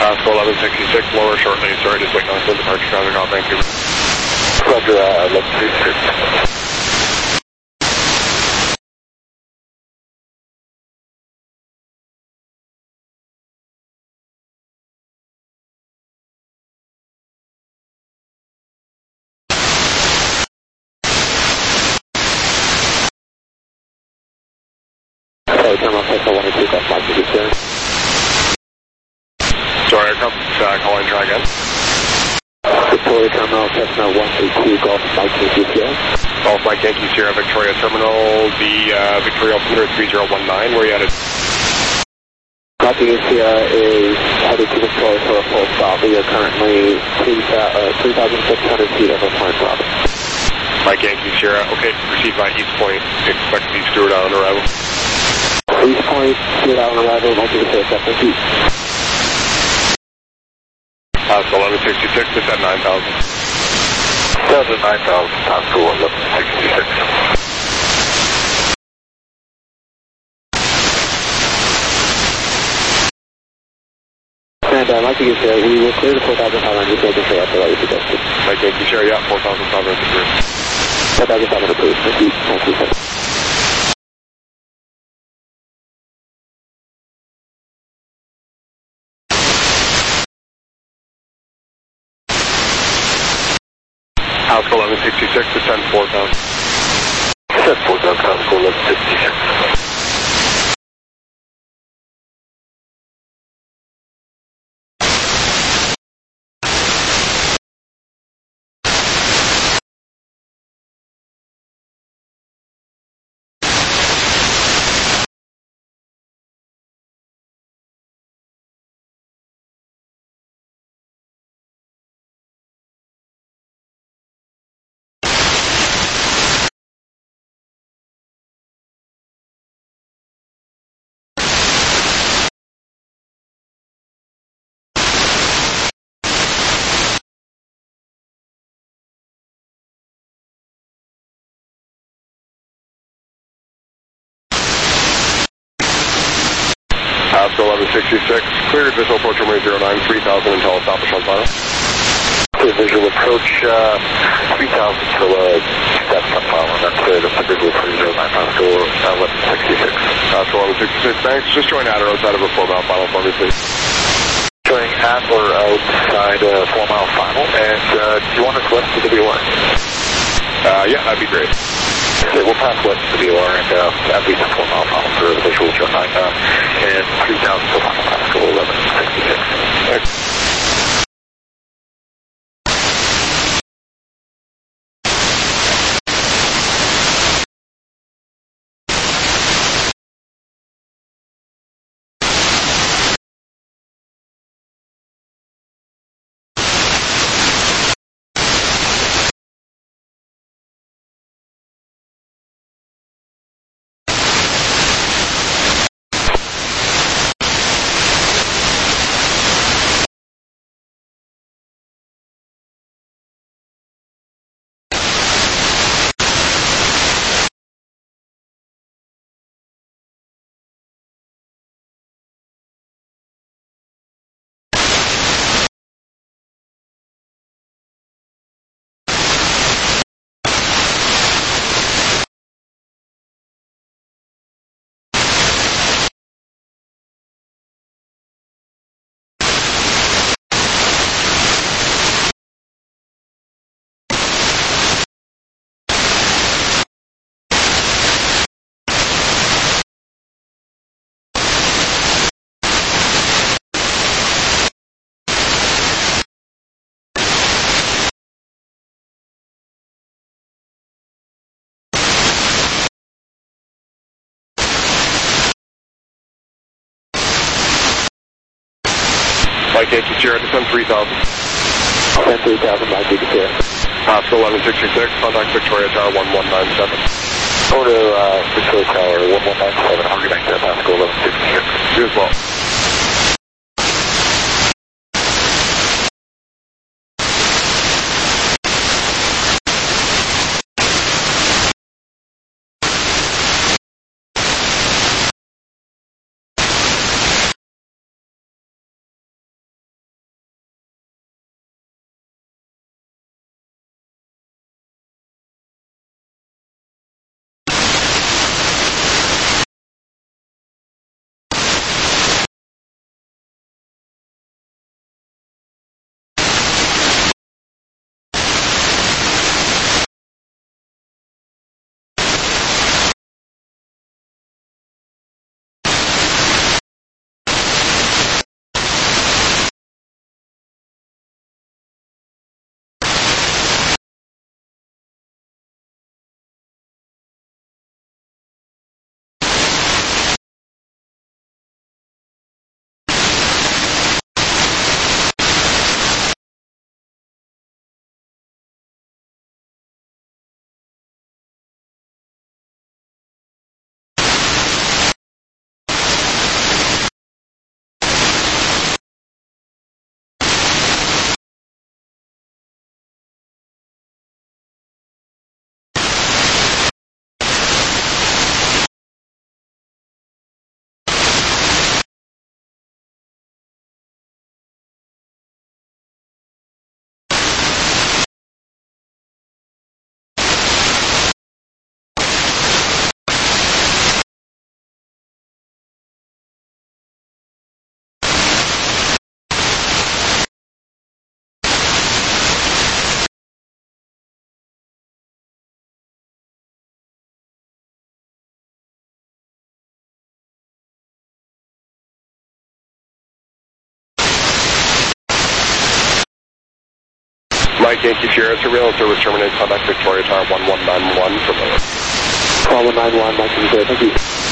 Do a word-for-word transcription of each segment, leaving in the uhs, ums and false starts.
Pascal eleven sixty-six, lower shortly. Sorry, just waiting on some departure traffic off Vancouver. Roger, uh, eleven sixty-six. Hey, come on, Cessna one two, Golf Mike, you sir. Sorry, aircraft, uh, calling, try again. Victoria Terminal, Cessna one two, Golf Mike, you sir. Golf Mike, Yankee Sierra, Victoria Terminal, the uh, Victoria Altimeter three zero one nine, where are you headed? Copy, Sierra is headed to Victoria for a full stop. We are currently three thousand six hundred feet over Point Bravo. Mike, Yankee Sierra, okay, proceed by East Point, expect to be Stewart on arrival. East Point, Stewart on arrival, one two six, thank you. Pascal eleven sixty-six, it's at nine thousand. Seven nine thousand, Pascal eleven sixty-six. And uh, Mike Yankee Sierra, we will clear the four thousand five hundred, making sure that's the right suggested. Mike Yankee Sierra, yeah, four thousand five hundred approved. four thousand five hundred approved, thank you, thank you, sir. Pascal eleven sixty-six, descend four thousand. Descend four thousand, Pascal eleven sixty-six. Pascal eleven sixty-six, cleared visual approach runway zero nine, three thousand until establish on final. Clear visual approach, uh, three thousand till, uh, steps on final, that's clear, that's the visual approach zero nine, Pascal eleven sixty-six. Pascal eleven sixty-six, thanks, just join at or outside of a four mile final for me, please. Joining at or outside a four mile final, and, uh, do you want us west of the V O R? Uh, yeah, that'd be great. Okay, we'll pass west of the V O R and, uh, at least a four mile final for the visual zero nine, uh, and three thousand till final, Pascal eleven sixty-six. Thanks. Mike Yankee Sierra, descend three thousand. Descend three thousand, Mike Yankee Sierra. Pascal eleven sixty-six, contact Victoria Tower one one nine seven. Go to, uh, Victoria Tower one one nine seven, I'll get back to Pascal eleven sixty-six. You as well. Mike Yankee Sierra, surveillance service terminated, contact Victoria Tower one one nine one for Miller. Call one nine one, Mike Yankee Sierra, thank you.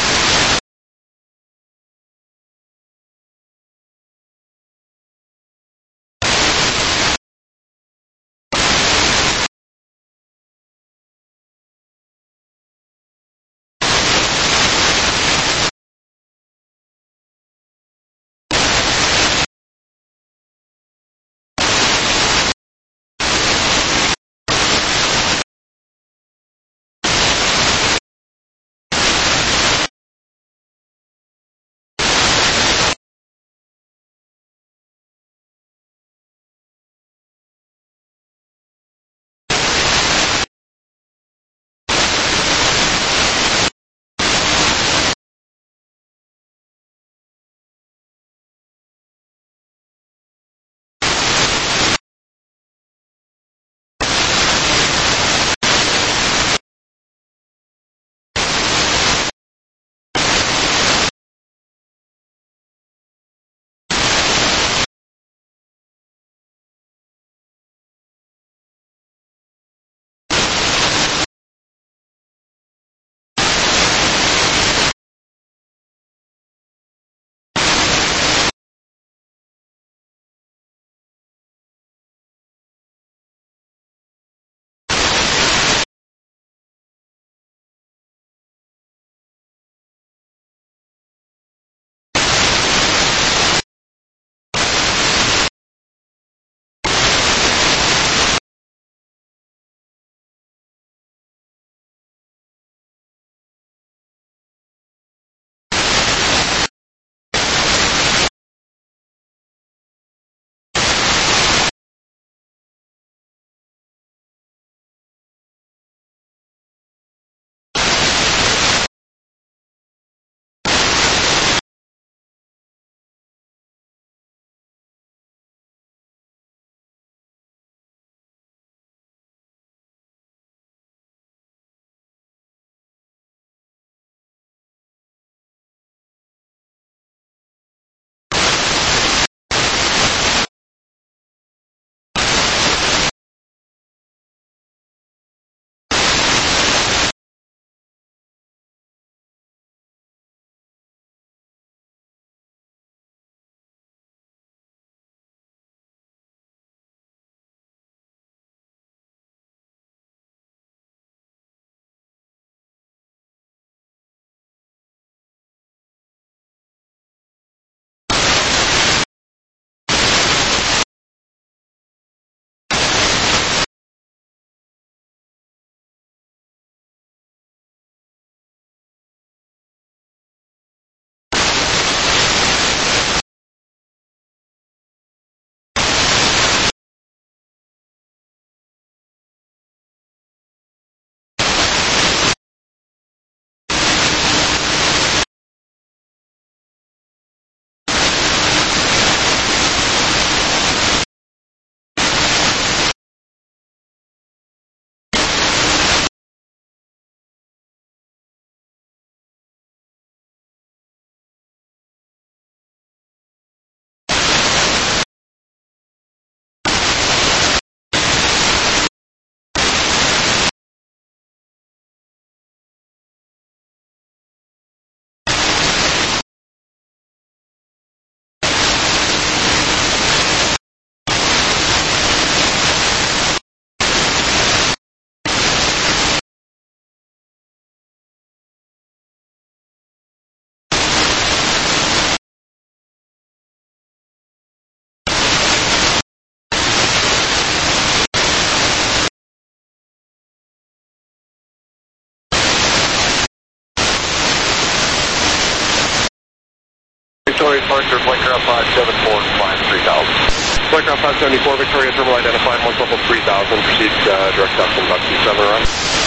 Victoria departure, flight ground five seven four, climb three thousand. Flight ground five seventy-four, Victoria terminal identified, one level three thousand, proceed uh, direct duction, about two seven around.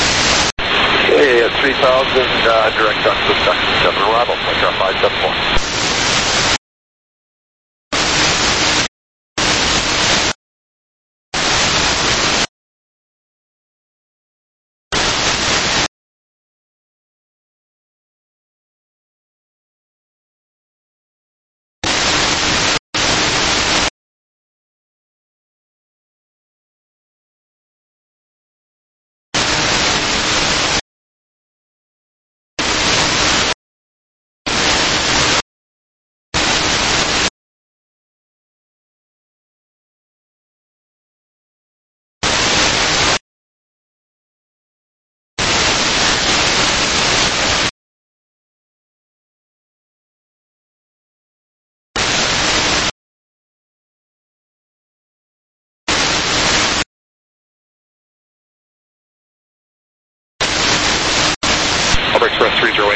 Okay, at three thousand, uh, direct duction, duction seven arrival, flight ground five seven four.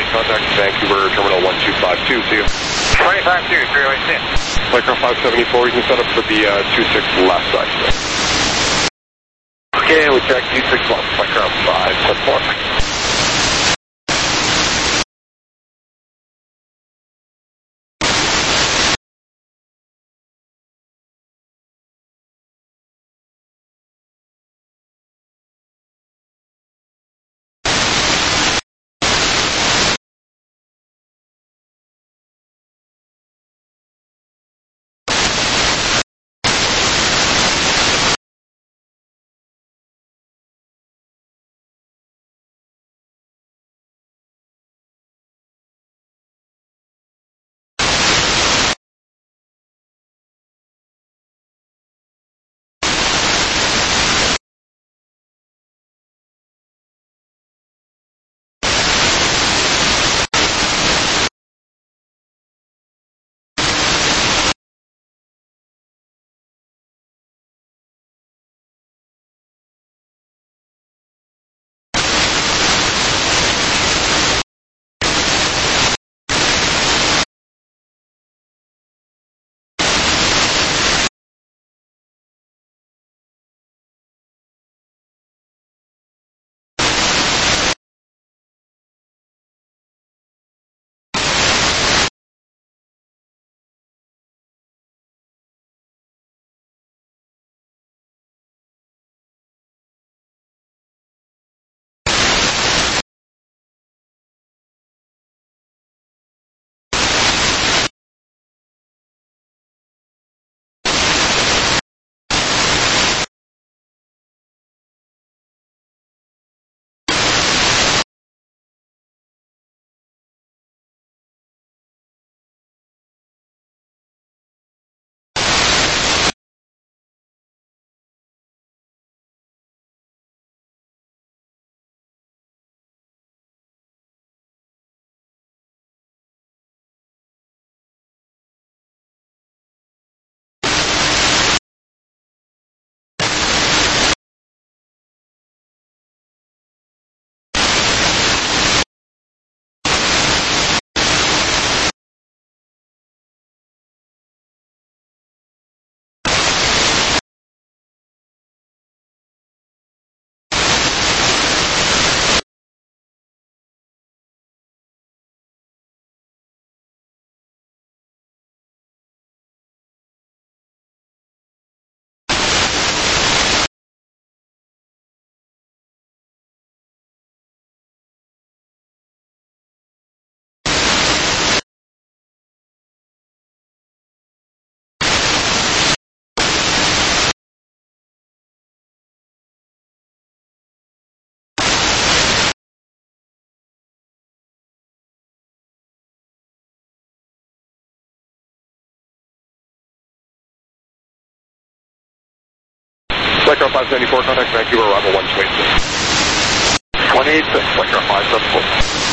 contact Vancouver Terminal one two five two. See you. twenty-five two, three oh eight six. Flightcraft five seventy-four, we can set up for the uh, two six left side. Okay, we check two six left, Flightcraft five seventy-four. Flightcraft five seventy-four, contact Vancouver, arrival one two eight six. one eight six, Flightcraft five seventy-four.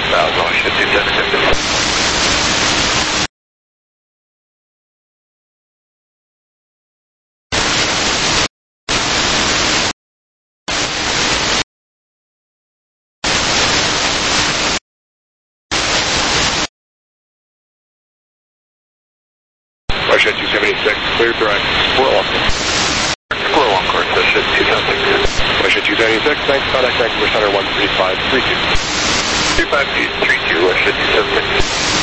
thousand, I should do ten fifty. Russia two seventy-six, clear direct, Squirrel One. Squirrel One, course, Russia two seventy-six. Russia two seventy-six, thanks, contact Vancouver Center one three five three two. two five two three two, Russia two seventy-six.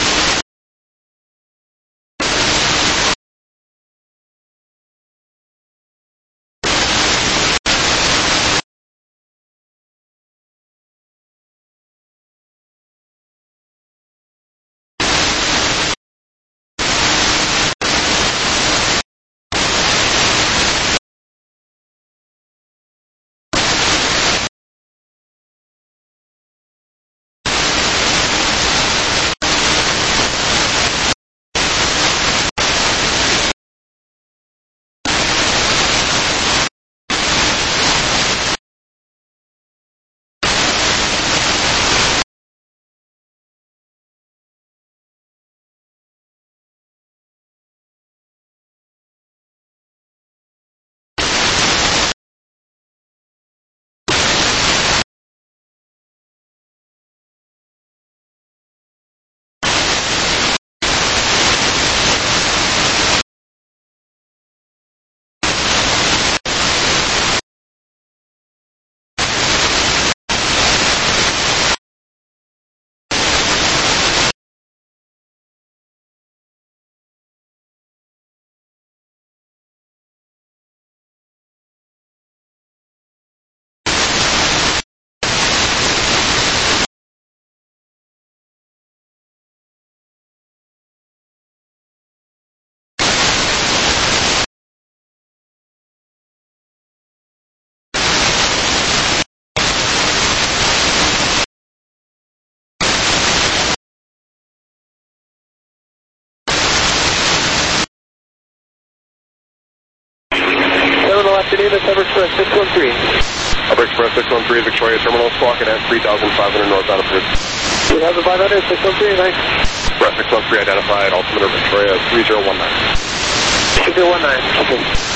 Davis, Upper Express six one three. Upper Express six one three, Victoria Terminal, squawking at three thousand five hundred northbound approved. three thousand five hundred, six one three, nice. Express six one three identified, altimeter Victoria three zero one nine. three zero one nine, okay.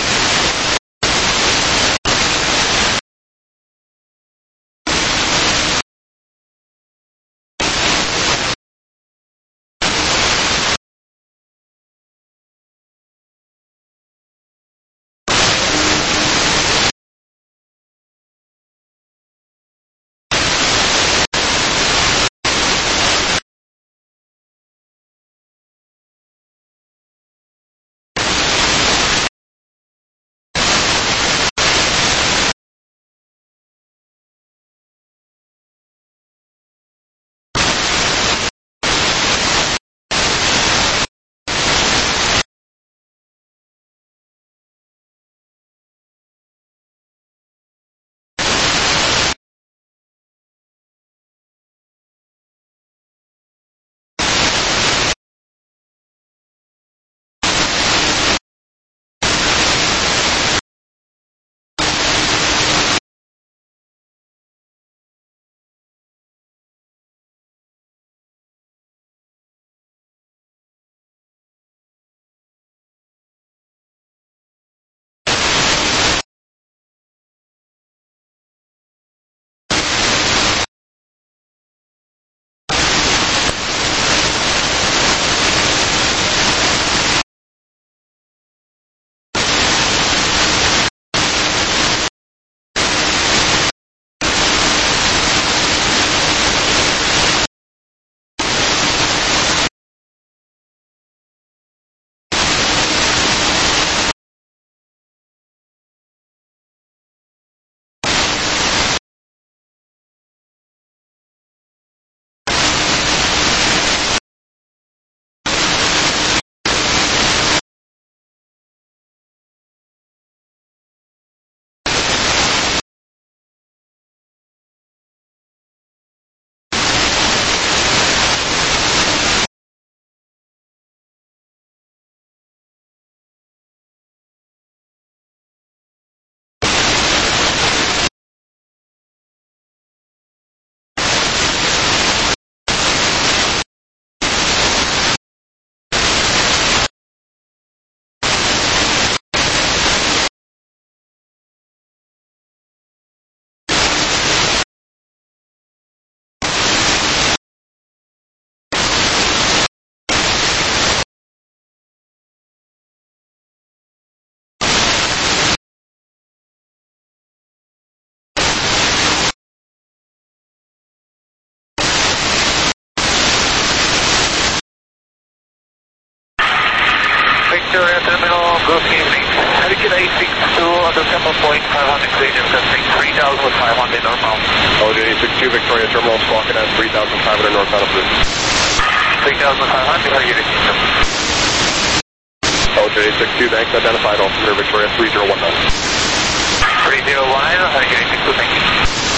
point five hundred clear, Jim Country, three thousand with five hundred northbound. O J six two Victoria Terminal, squawking at three thousand five hundred northbound, approved. three thousand five hundred, how you system? O J six two, thanks, identified, altimeter Victoria three zero one nine. three zero one nine, how you system? Thank you.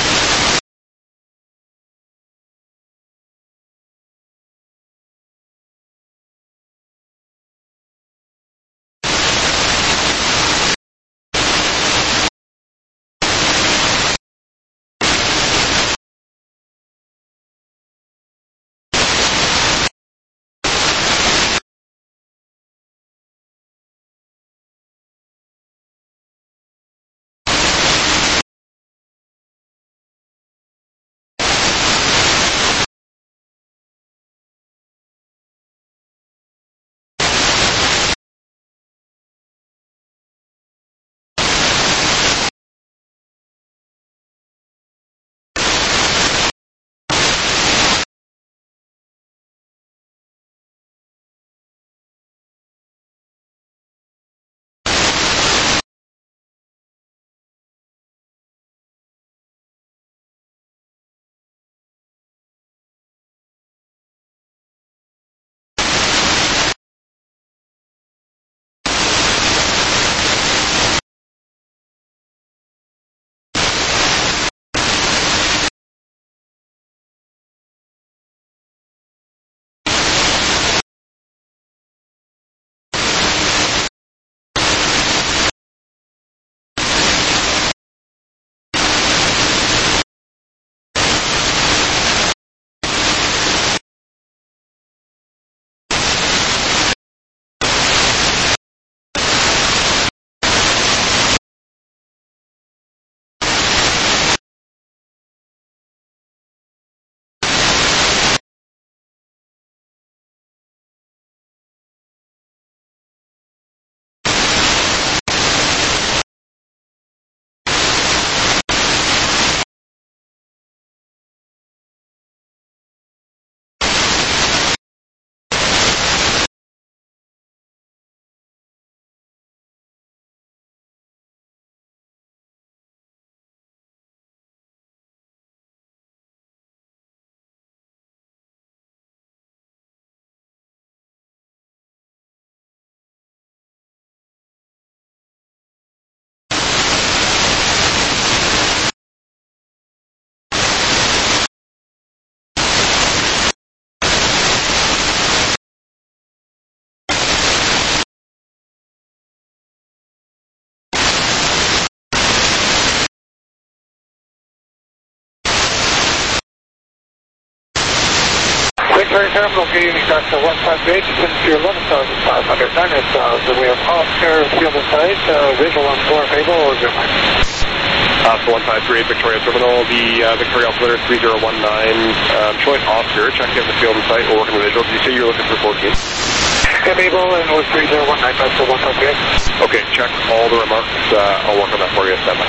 Victoria Terminal, good evening, Doctor one five eight, descending to eleven thousand five hundred, nine thousand. We have Oscar field in sight, uh, visual on floor, Fable, or good night. Oscar one five three eight Victoria Terminal, the uh, Victoria altimeter three zero one nine, um, showing Oscar, check in the field in sight, we're working the visual. Did you say you're looking for fourteen? Yeah, Fable, and it was three zero one nine, Oscar one five eight. Okay, check all the remarks, uh, I'll work on that for you, stand by.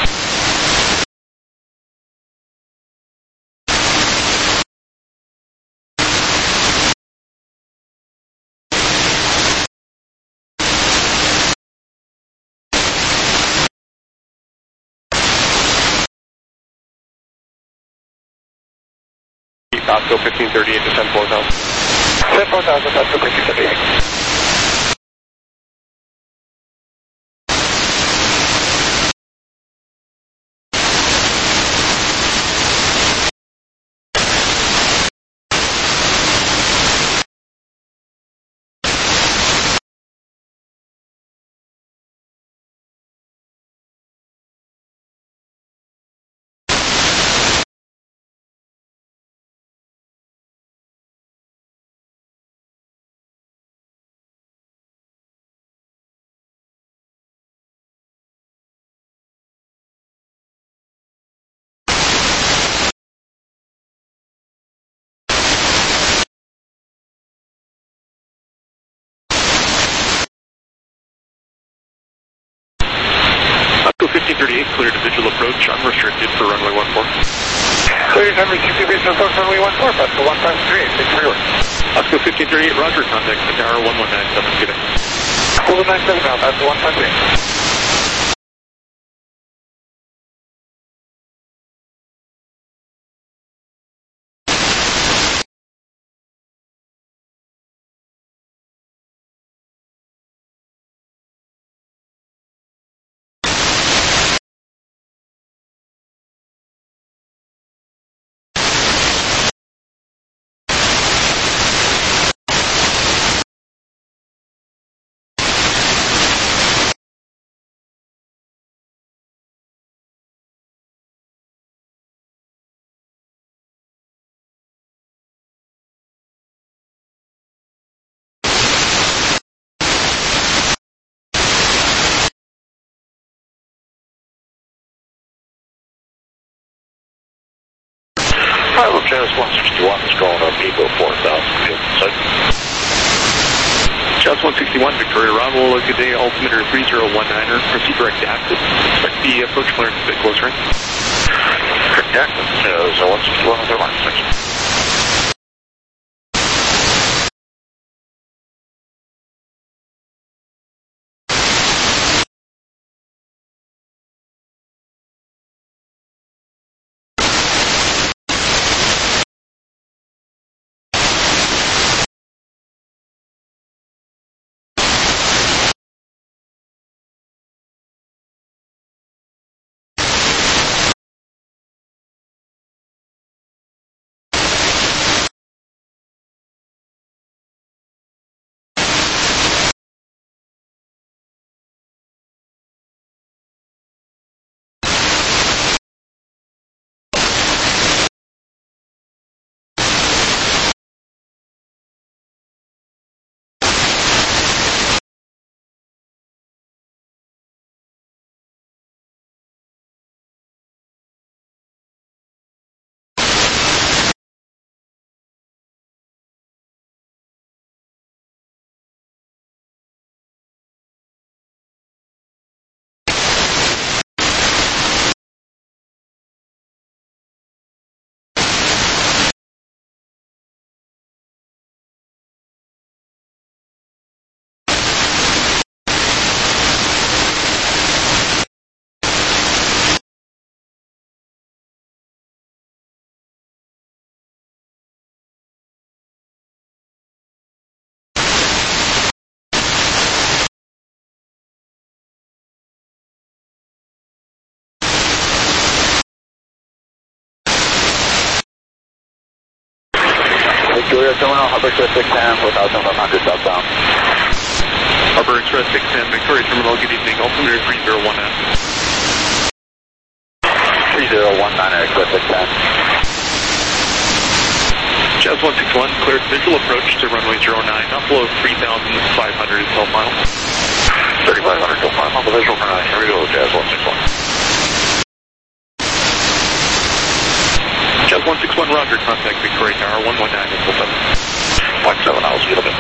Oscar fifteen thirty-eight to ten four thousand. ten four thousand, Oscar fifteen thirty-eight. fifteen thirty-eight, clear to visual approach, unrestricted for runway one four. Clear to number sixty, visual approach, runway one four, Oscar one five three eight, six three one. Oscar fifteen thirty-eight, roger, contact the tower one one nine seven, good day. one one nine seven now, Oscar one five three eight. Jazz one sixty-one is going to Vigo four thousand. Jazz one sixty-one, Victoria Romulo, good day, altimeter three zero one niner, proceed direct to access. Expect the approach clearance a bit closer in. Direct to access, Jazz one sixty-one with airline section. Victoria Terminal, Harbor Express six ten, four thousand one hundred southbound. Harbor Express six ten, Victoria Terminal, good evening, altimeter three zero one nine. three zero one niner, Express six ten. Jazz one sixty-one, cleared visual approach to runway zero nine, upload three thousand five hundred twelve miles. thirty-five hundred twelve miles on the visual for nine. Here we go, Jazz one sixty-one. Jazz one sixty-one, roger, contact Victoria Tower one one nine and seven. Point seven, I'll see you in a bit.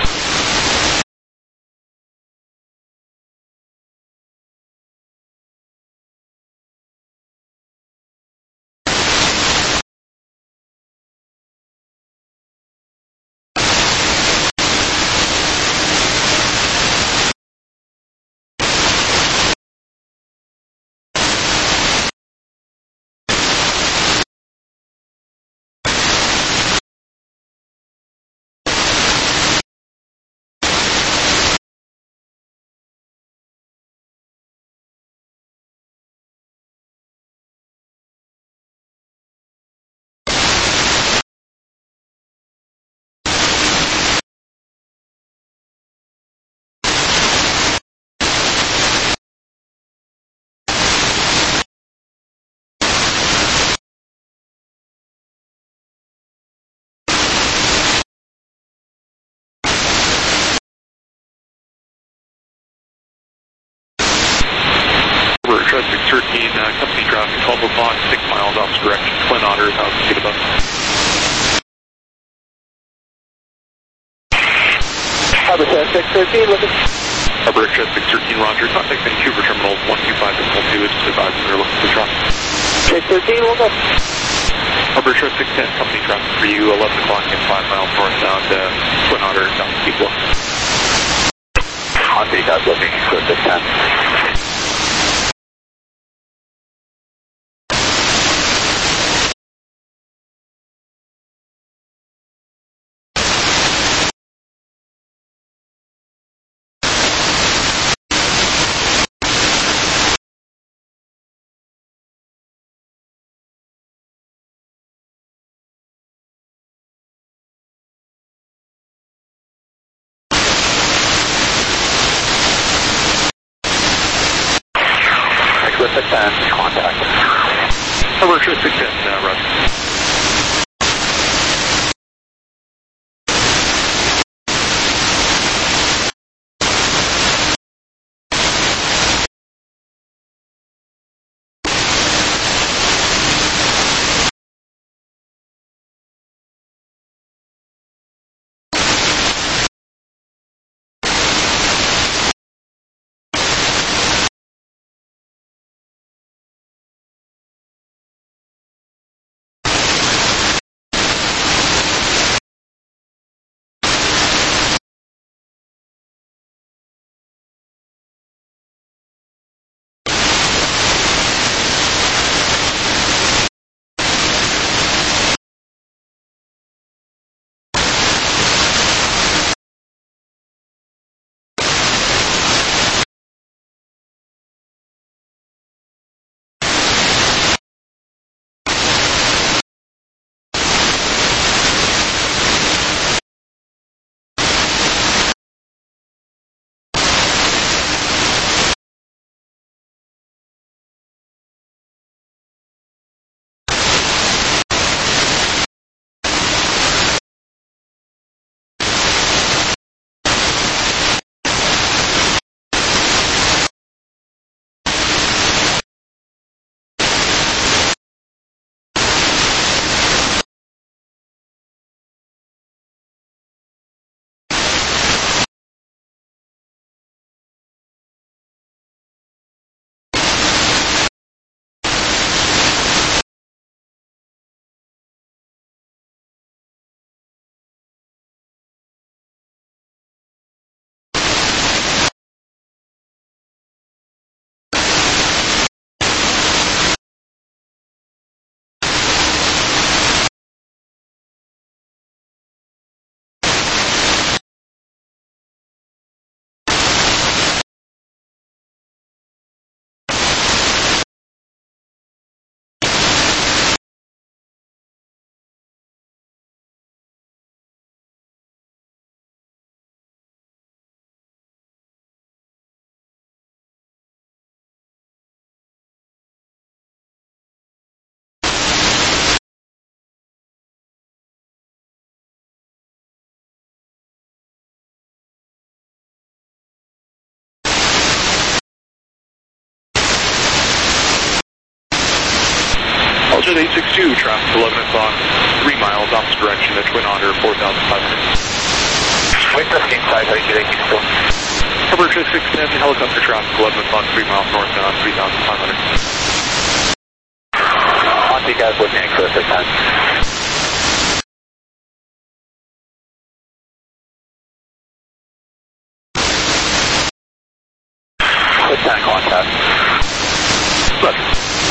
six thirteen, uh, company traffic, twelve o'clock, six miles off direction, Twin Otter, one thousand feet above. Harbor Express six thirteen, looking. Harbor Express six thirteen, roger, contact Vancouver Terminal one two five two, it's advised we're looking for traffic. six thirteen, we'll go. Harbor Express six ten, company traffic for you, eleven o'clock and five miles northbound, uh, Twin Otter, one thousand feet below. On the dot looking, Express six ten. six ten, contact. Harbor Express six ten, uh, roger. Jet eight six two, traffic eleven o'clock, three miles opposite direction to Twin Otter, four thousand five hundred. Wait fifteen side, Jet eight six two. Cover Jet six ten, helicopter traffic eleven o'clock, three miles north on three thousand five hundred. On to you guys with me, Chris, six ten. six ten contact. Roger.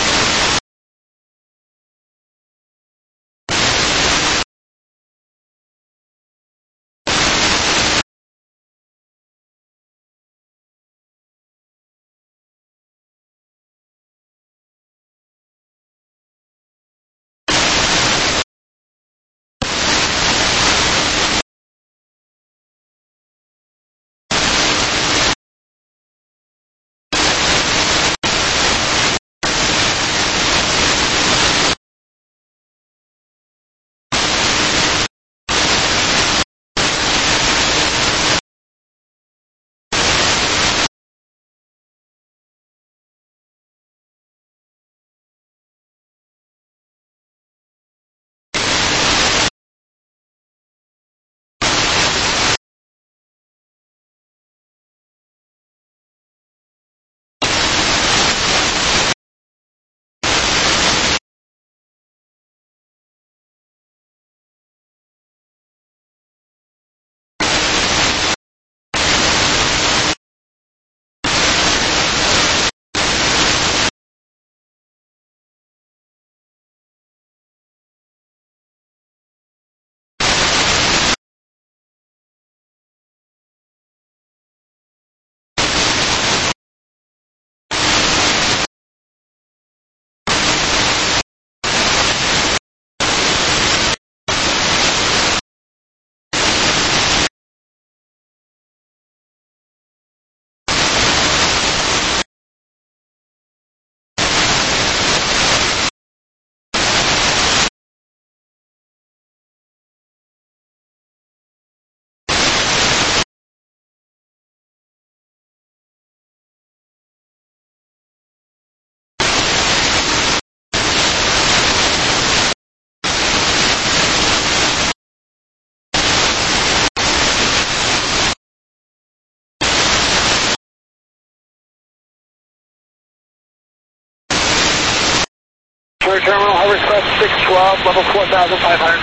Terminal, Harbor Express six twelve, level four thousand five hundred.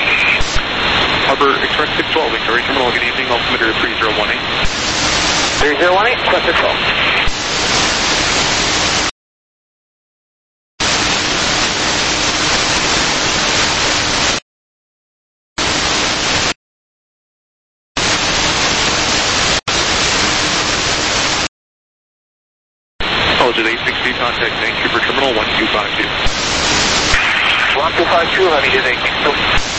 Harbor Express six twelve, Victoria Terminal, good evening, altimeter three zero one eight. three zero one eight, Express six twelve. Jet eight six two, contact Vancouver Terminal one two five two. one two five two, heavy Jet eight six two.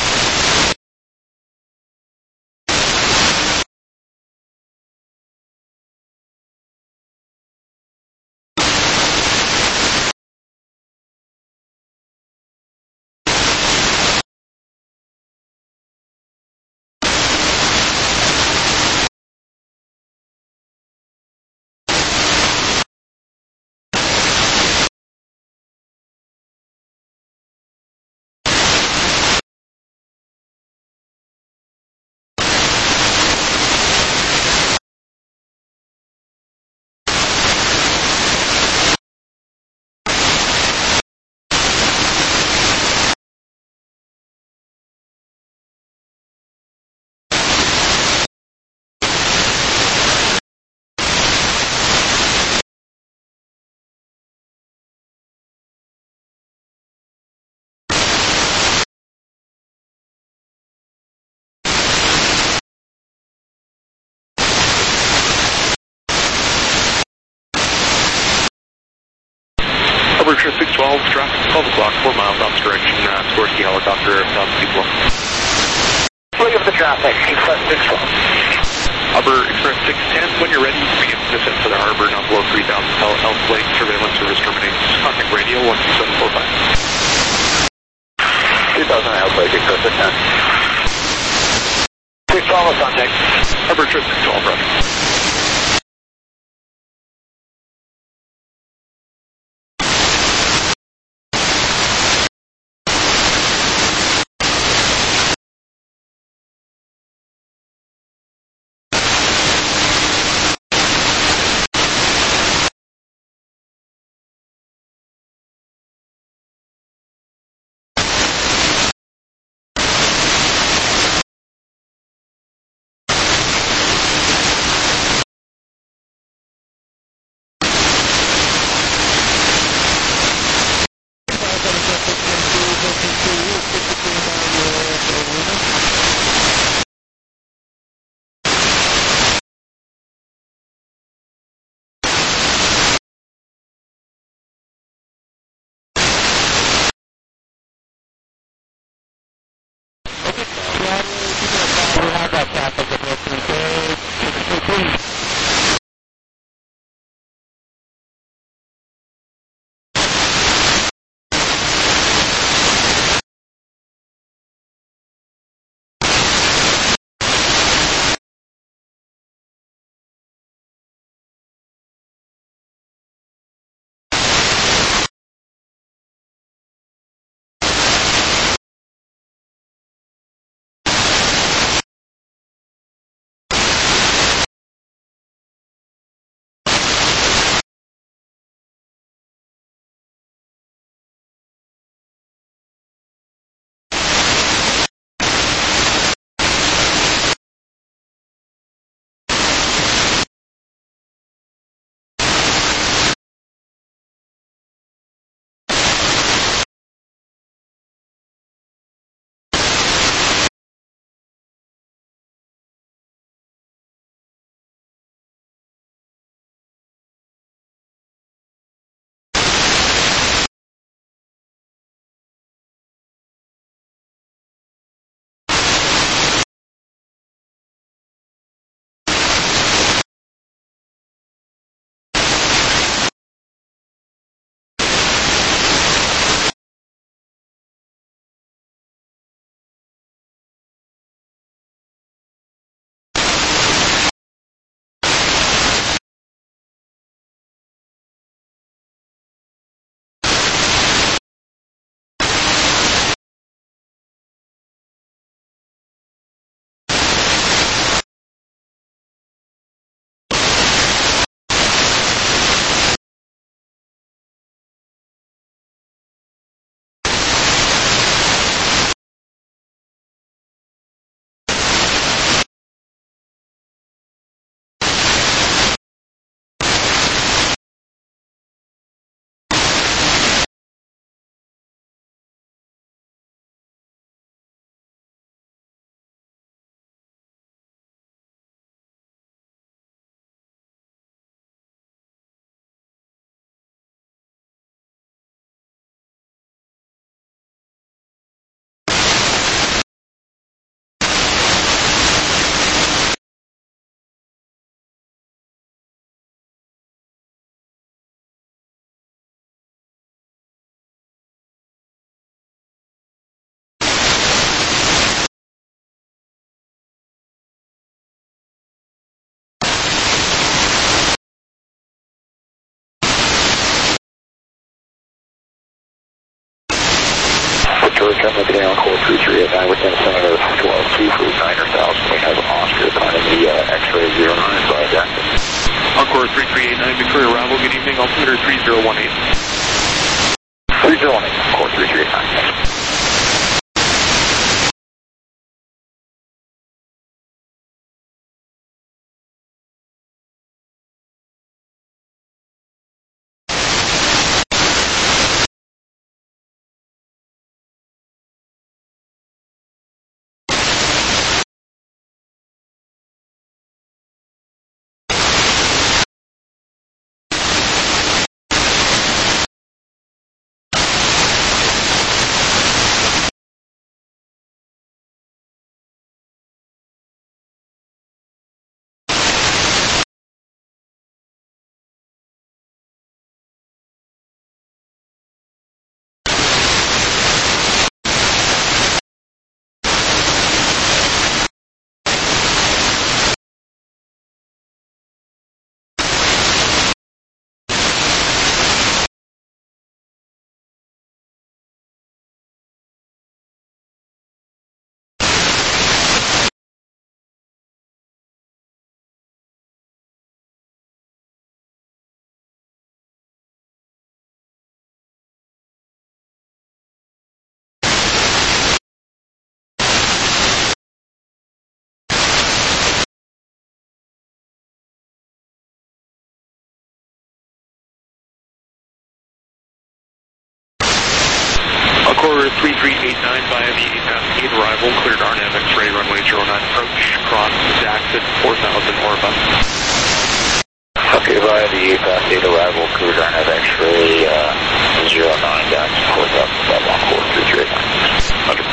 Harbor Express six twelve, traffic twelve o'clock, four miles opposite direction, uh, Sikorsky helicopter, South Sequel. Look at the traffic, Express six twelve. Harbor Express six ten, when you're ready, begin descent to the harbor, not below three thousand. Elf Lake surveillance service terminates. Contact radio one two seven four five. two thousand Elf Lake, Express six ten. six twelve, contact. Harbor Express six twelve, roger. three three eight nine via the eight past eight arrival, cleared R N A V X-ray, runway zero nine approach, cross Jackson, four thousand Orba. Okay, via the eight past eight arrival, cleared R N A V X-ray, uh, zero nine Jackson, four thousand, one four three three eight nine. Okay.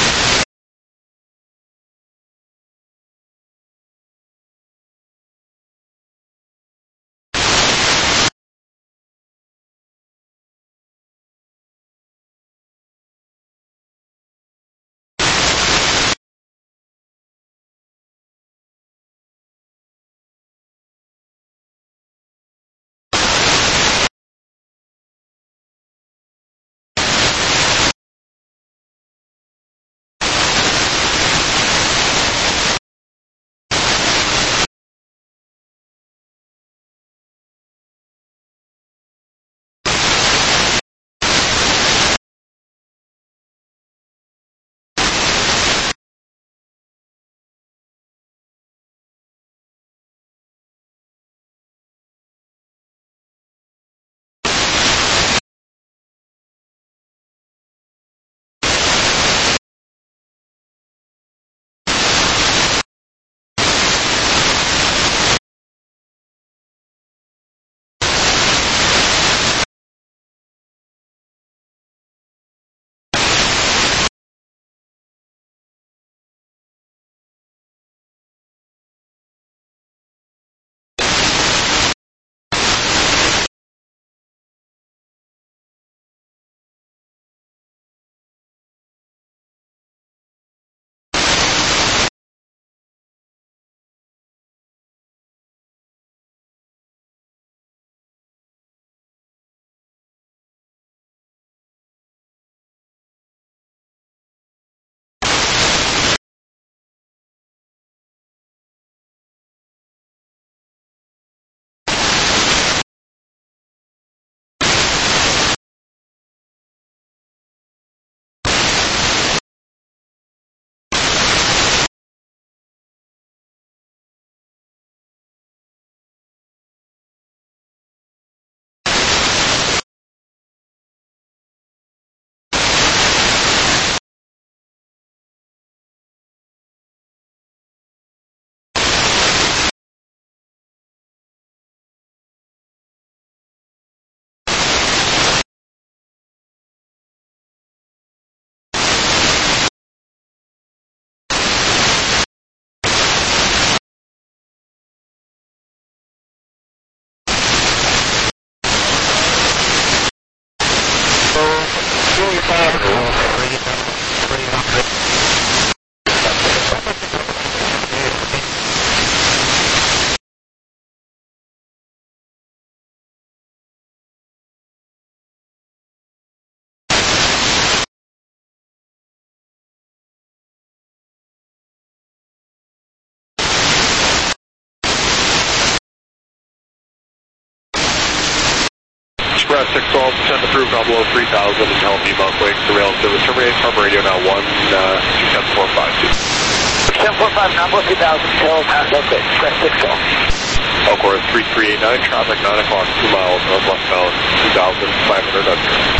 Express six twelve, send approved, all below three thousand, and help me Mount Wake, surveillance service terminate, harbor radio now one, uh, two seven four five two. seven four five, now below two thousand, till past okay, Express six twelve. Elcor three three eight nine, traffic nine o'clock, two miles, northwestbound, two thousand five hundred.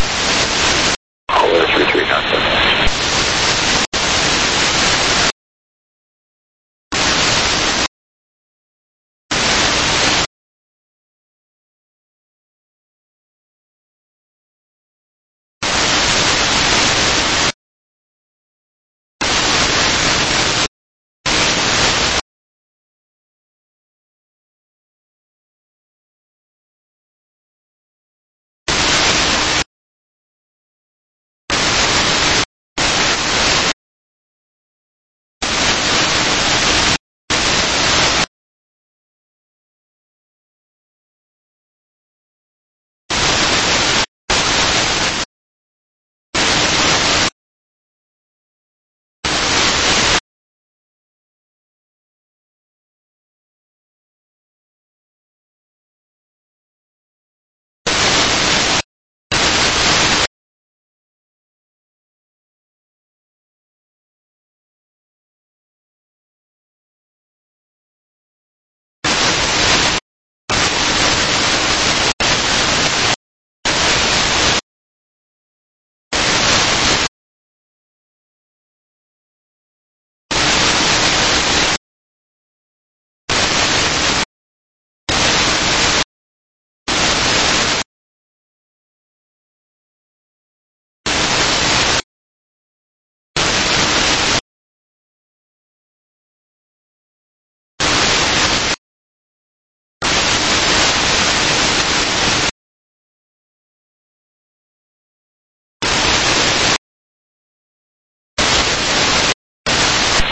Caller three three nine.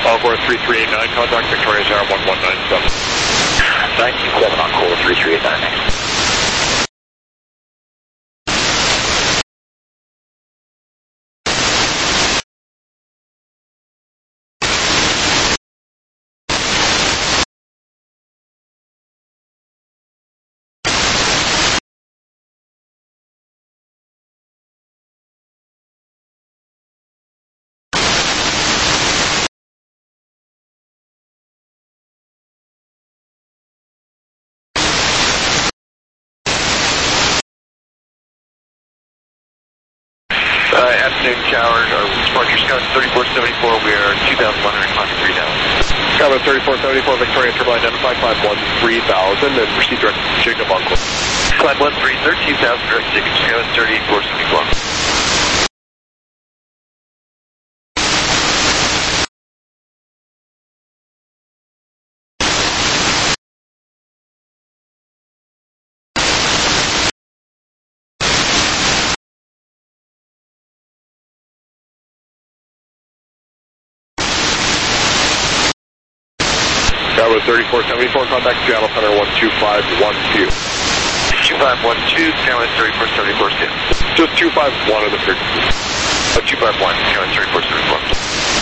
Encore three three eight nine, contact Victoria Tower one one nine seven. nine two seven on call three three eight nine. Uh, afternoon tower, uh, departure Scout thirty-four seventy-four, we are two thousand one hundred climb three down. Scout thirty-four seventy-four, Victoria Turbine identify, climb one three thousand, and proceed direct to Jacob Uncle. Climb one three, thirteen thousand, direct to Jacob, Scout thirty-four seventy-four. Bravo thirty-four seventy-four, contact Seattle Center one two five one two. two five one two, Skyline thirty-four seventy-four, just two five one of the frequency. Oh, two five one, Skyline thirty-four seventy-four.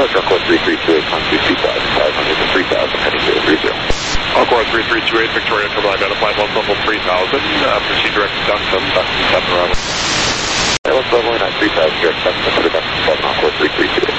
Encore three three two eight, one two two thousand five hundred to three thousand, heading to three zero. Encore three three two eight, Victoria Terminal identified, one level three thousand, uh, proceed direct to Duxton, Duxton seven around. That was level nine three thousand, direct Duxton to the Duxton seven, Encore three three two eight.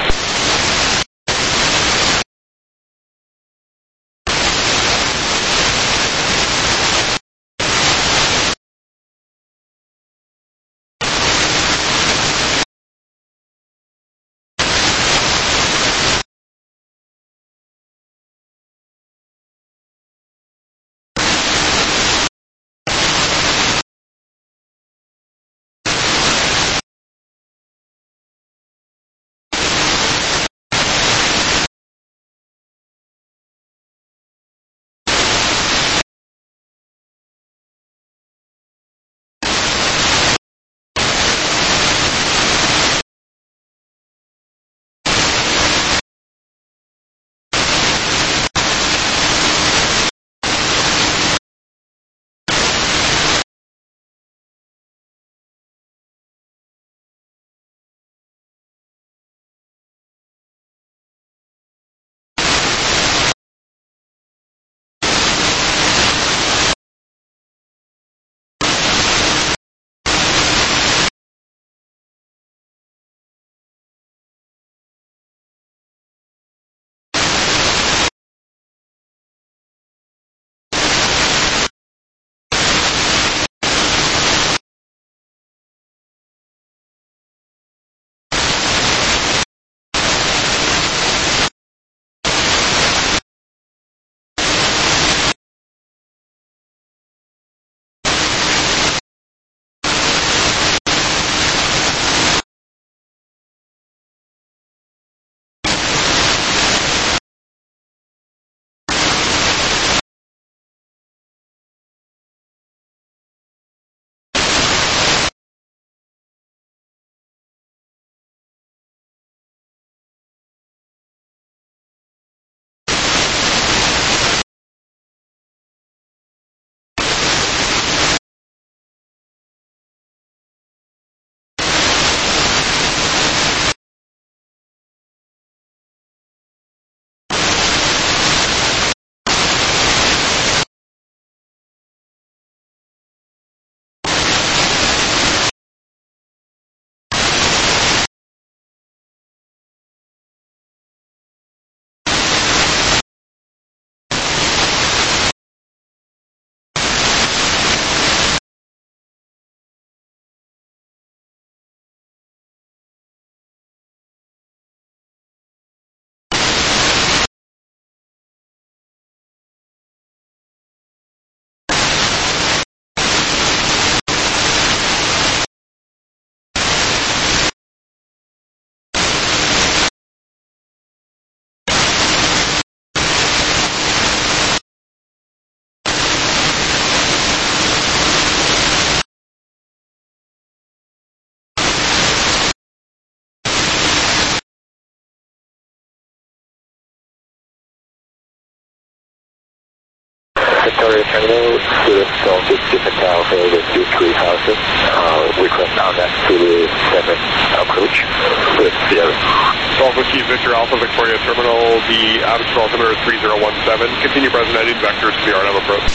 Victoria Terminal, students from fifty Patel, Hail two three thousand, uh, request now next to the seven approach with Sierra. Golf Whiskey Victor Alpha Victoria Terminal, the attitude altimeter is three zero one seven, continue present heading vectors to the R N M approach.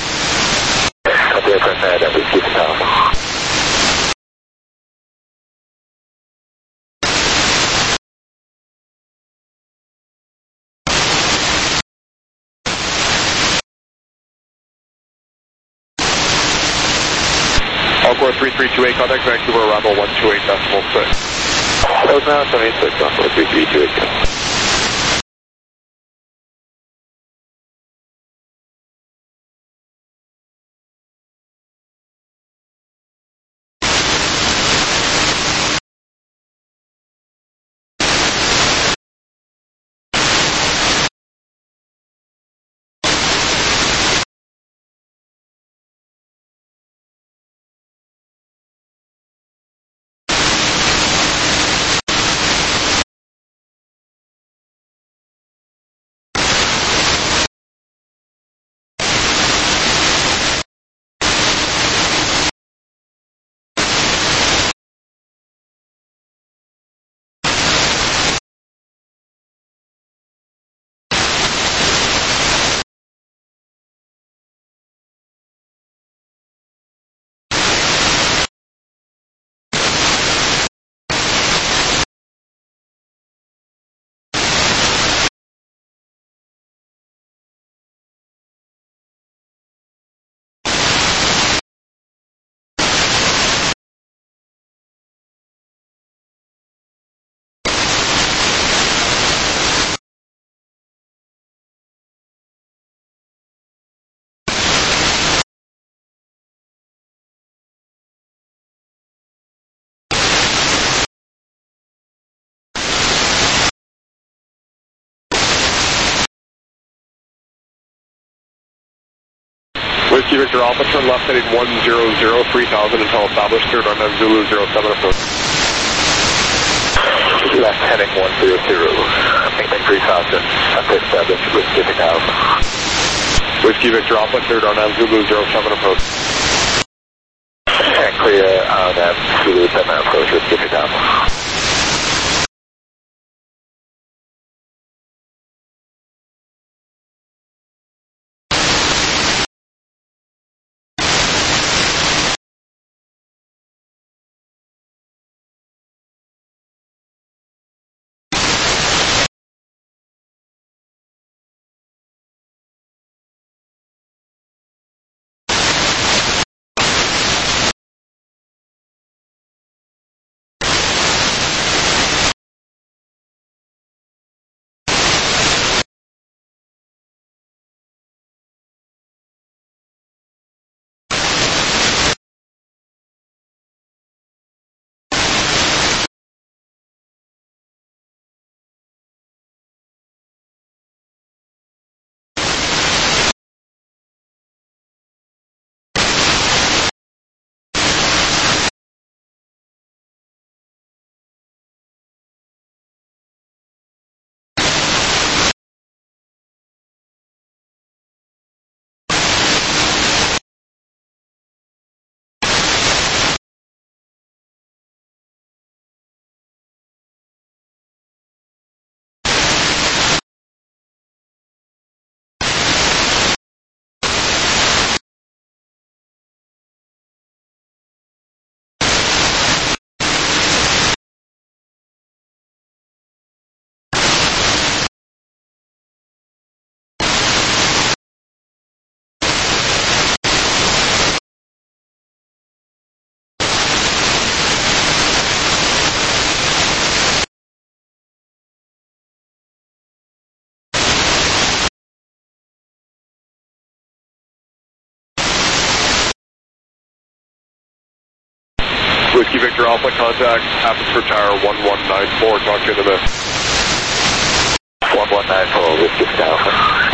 Okay, present at fifty Patel. Encore three three two eight, contact Vancouver Arrival one two eight decimal six. That was now seventy-six, Encore three three two eight. Whiskey Victor Alpha, turn left heading one zero zero, three thousand until established, cleared on Zulu zero seven approach. Left heading one zero zero, maintain three thousand, until established, Whiskey Victor Alpha. Whiskey Victor Alpha, cleared on Zulu zero seven approach. And clear on Zulu seven approach, Whiskey Victor Alpha. Whiskey Victor Alpha, contact Abbotsford Tower one one nine four, talk to you in a minute. one one nine four, Whiskey Victor Alpha.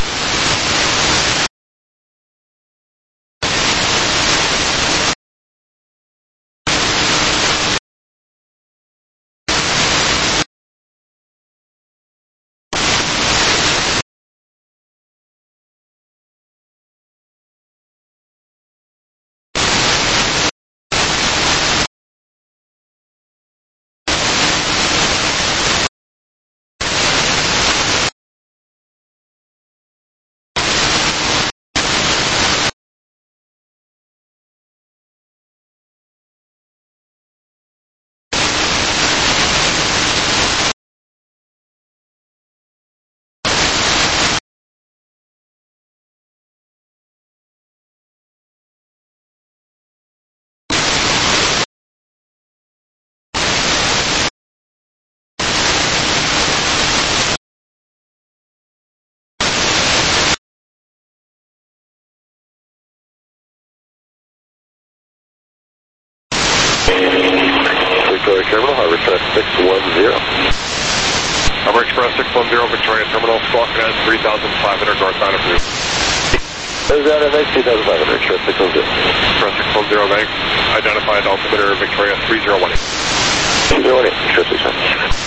Victoria Terminal, Harbor Express six one zero. Harbor Express six one zero, Victoria Terminal, squawk at three thousand five hundred northbound approved. Is that a nice three thousand five hundred, Express six one zero? Express six one zero, thanks. Identified altimeter Victoria three zero one eight. three zero one eight, Express six one zero.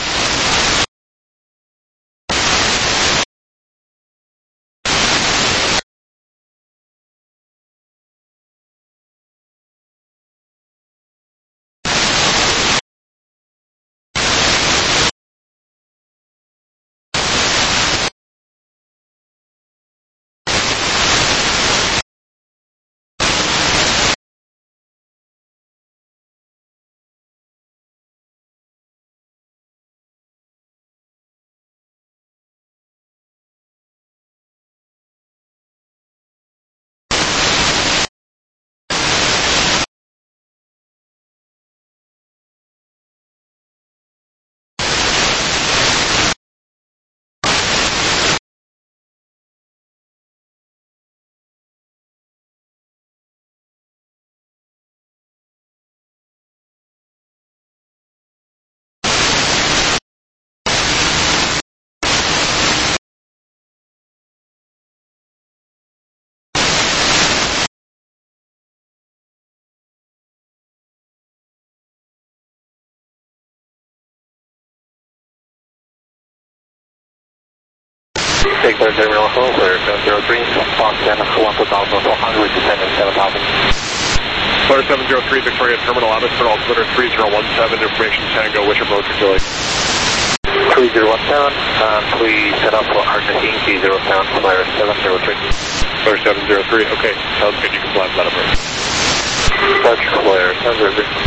Take clear terminal full, clear seven zero three, Fox ten, one thousand four hundred, descending seven thousand. Clear seven zero three, Victoria Terminal, Abbotsford, altimeter three zero one seven, information Tango, which approach auxiliary? three zero one seven, uh, please set up for Argentine three zero seven, clear seven zero three. Clear seven zero three, okay, sounds good, you can fly that approach. Touch clear seven zero three.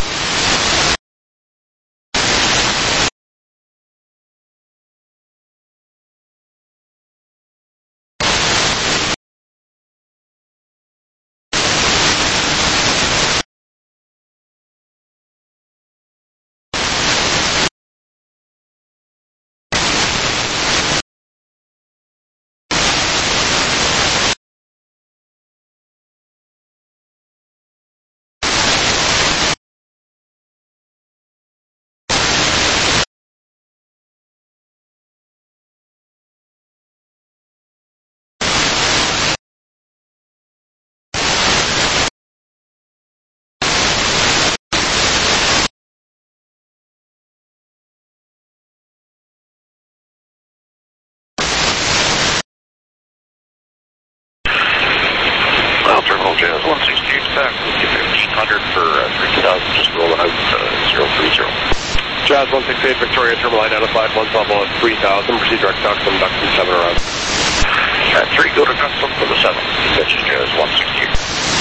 Terminal Jazz one sixty-eight, back, fifteen hundred for uh, three thousand, just roll out uh, zero three zero. Jazz one sixty-eight, Victoria Terminal identified, one level at three thousand, proceed direct Duxton, Duxton seven around. At three, go to Duxton for the seven, attention Jazz one sixty-eight.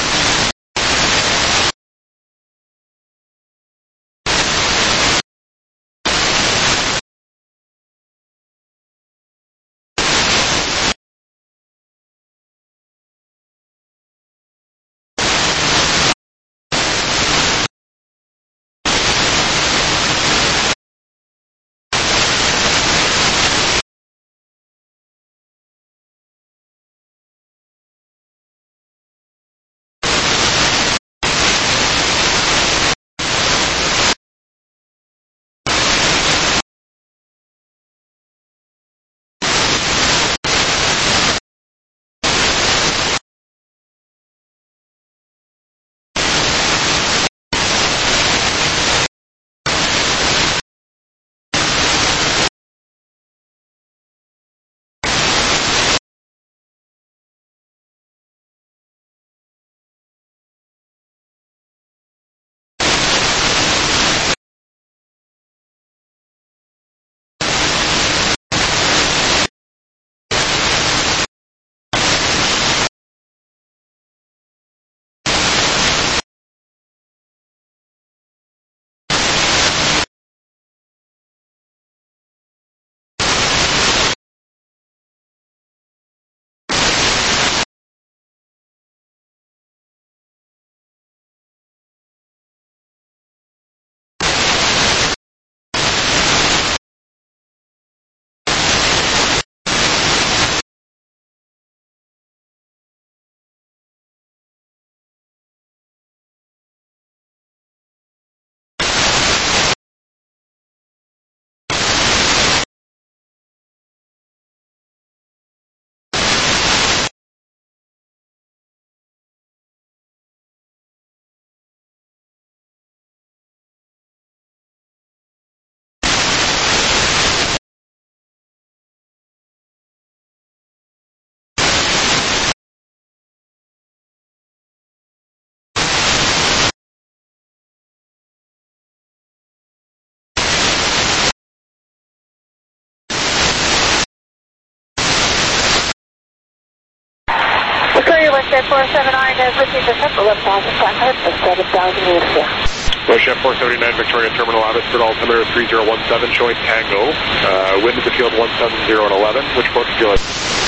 Westjet four seventy-nine is looking for simple eleven thousand five hundred for seven thousand meters here. Westjet four seventy-nine, Victoria Terminal, Abbotsford, altimeter three zero one seven, showing Tango. Uh, wind at the field one seven zero and eleven. Which boat do you like?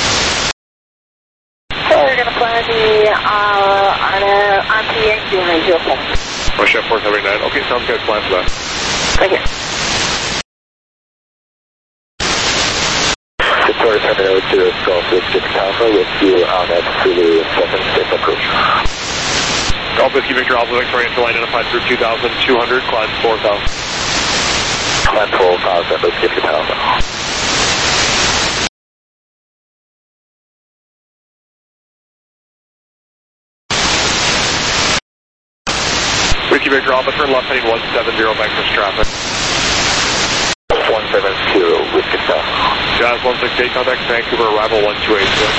So we're going to fly the uh, on a on P Yankee zero seven. Westjet four seventy-nine. Okay, sounds good. Plan for that. Thank you. Victoria Terminal to Golf Whiskey Alpha with you on that Zulu seven six approach. Golf Whiskey Victor Alpha Victoria until identified through two thousand two hundred, climb four thousand. Climb four thousand, let's get you Alpha. Whiskey Victor Alpha, turn left heading one seven zero, back to traffic. one seven zero, Whiskey Alpha. Jazz Jazz one six eight, contact Vancouver, arrival one two eight six.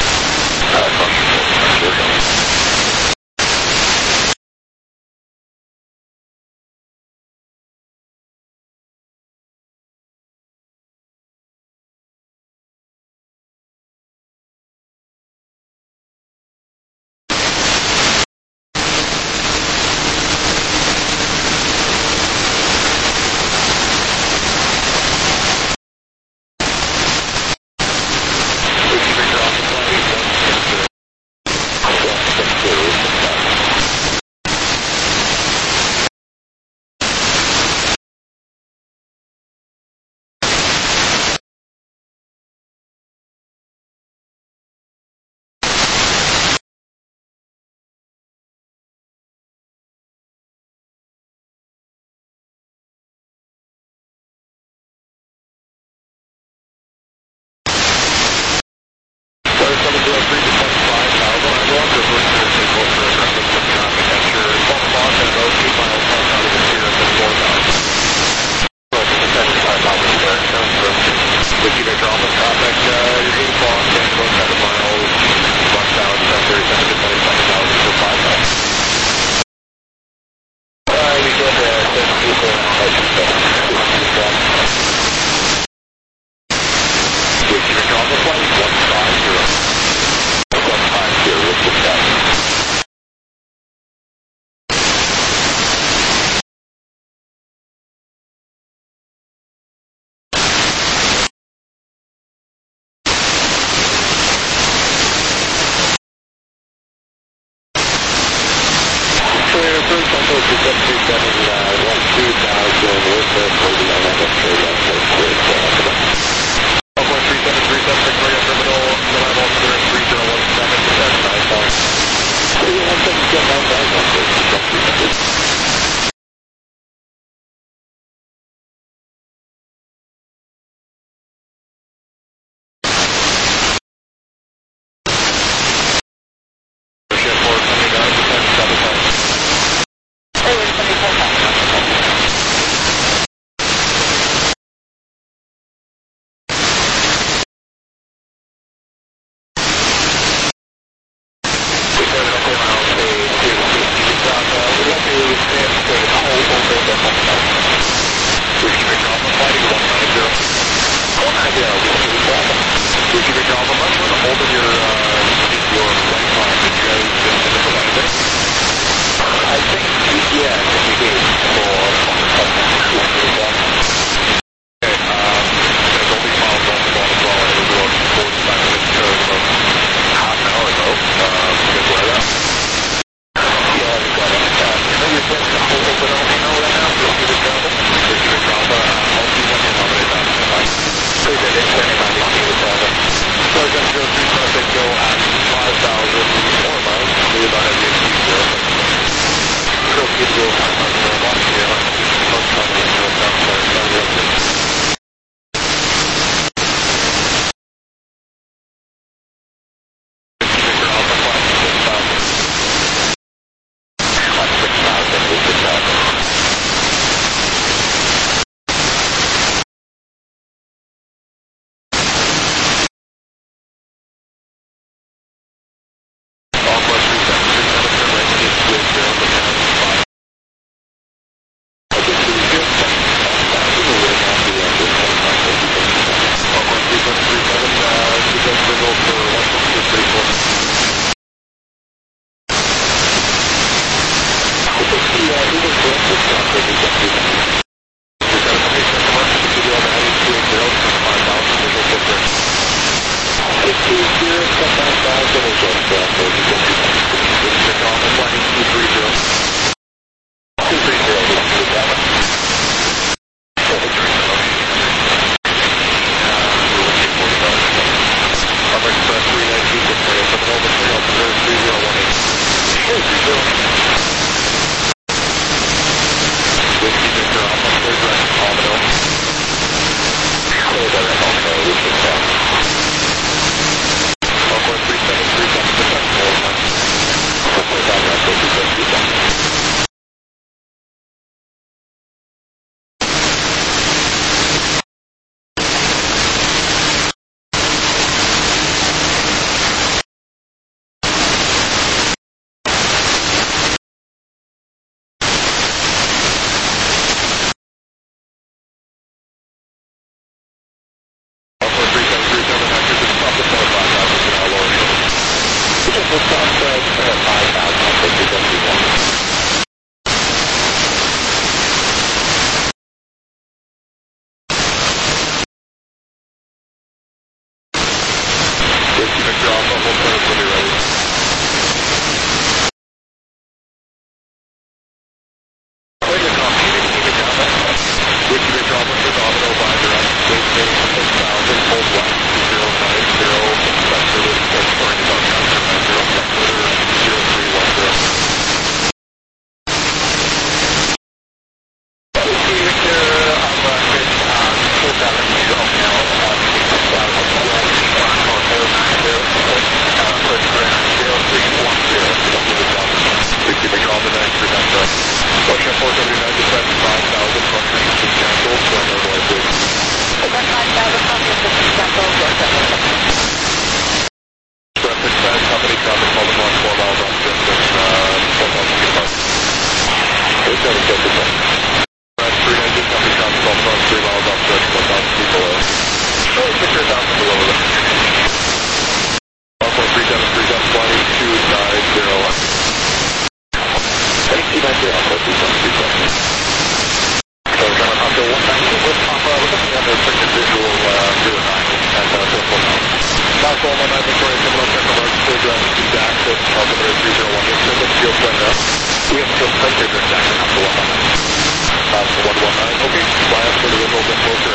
visual a bit closer.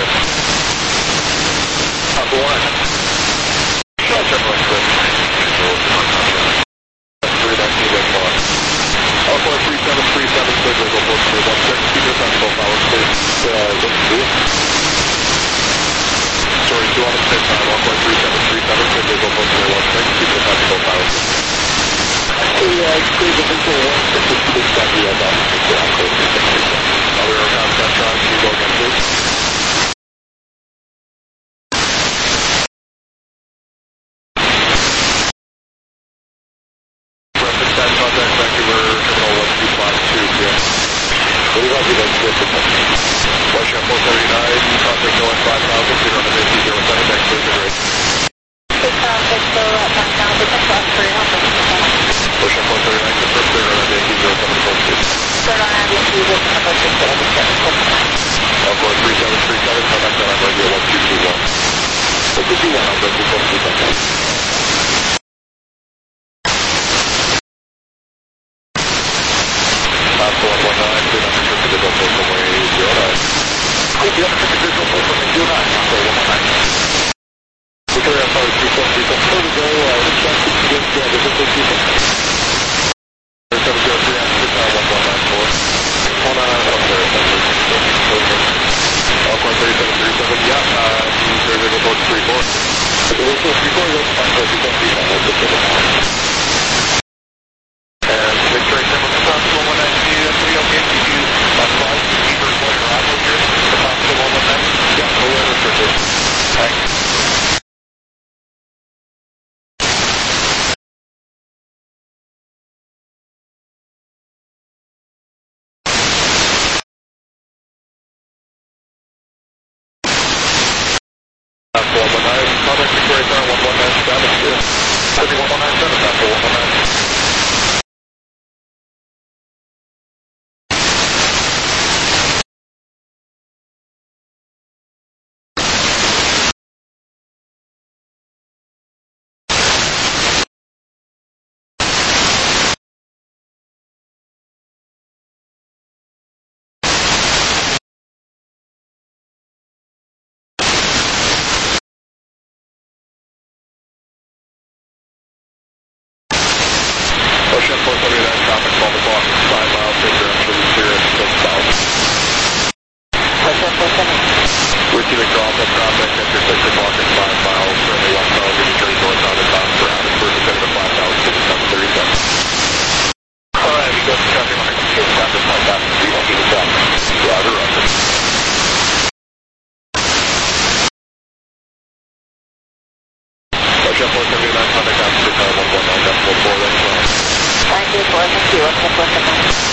Top one. Shot check one six. three nineteen with one. Alpha three seven three seven, clear visual closer to one six. Keep your sensible power space. Story two on the six nine, Alpha three seven three seven, clear visual closer to one six. Keep your sensible power space. Yeah, clear the visual one six, keep it exactly as that. Now we are on Centron, can you go again please? Reference that contact Vancouver, Terminal one two five two, yeah. What do you want to do next with the company? Washington four thirty-nine, contact N O N five thousand, clear on the N T zero seven, next clear the grade. six pound six, go up, nine pound, six plus three, Washington four thirty-nine, confirm clear on the N T zero seven, close to. third on Avenue two, this number six seven seven, close to nine. Alpha three seven three seven, contact on radio one two two one. What did you want on the company company? Alpha one one nine, clear on the trip to the Delta runway zero nine. Cool, the other ticket visual for from zero nine, Alpha one one nine. Victoria Alpha three seven three seven, further go, uh, which one keeps you against the visual two six? seven zero three, active now one one nine four. One on up there, Alpha thirty-seven three seven, yeah, uh, clear visual code three four. the visual three four, go to five four three seven three seven, let's get the one. And Victoria seven one one nine, that's pretty okay, can you advise the keeper for your arrival here, the possible one one nine? Yeah, go ahead, restricted. Thanks. Alpha one one nine, contact Victoria Tower one one nine seven, city one one nine seven, Alpha one one nine. Ocean four thirty-nine, traffic twelve o'clock, five miles, take direction, clear at six thousand. Ocean four seven. Receiving drop of traffic, enter six o'clock and five miles, currently westbound, getting straight north on the top, ground, and first descending to five thousand, seven thirty-seven. Alright, we got the traffic on the computer, traffic five thousand, three one eight seven. Roger, roger. Ocean four seventy-nine, contact Africa Tower one one nine, decimal four, that's fine. Thank you, four, thank you, Ocean four seven.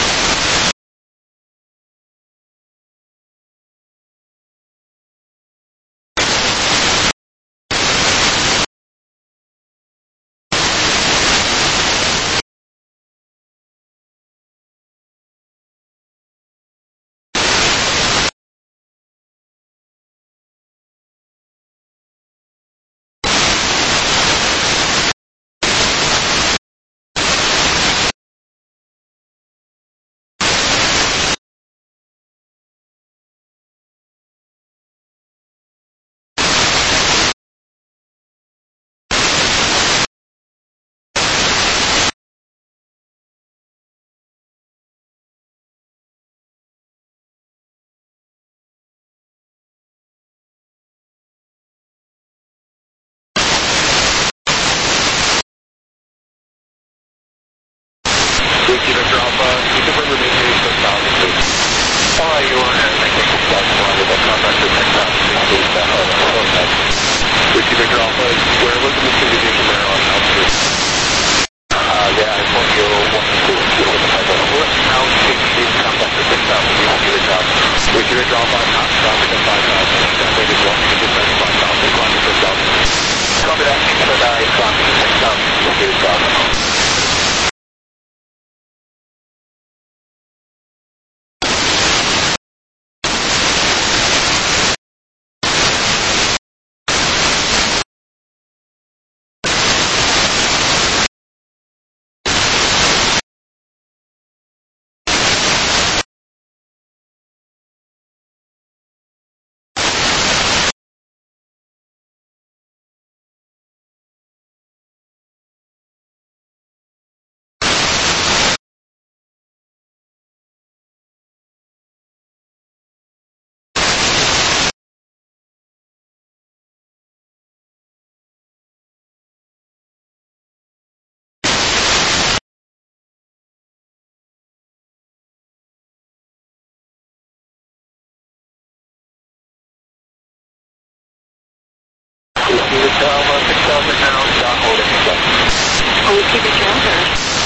Unit Alpha six thousand now, stop holding yourself. Oh, keep it your own.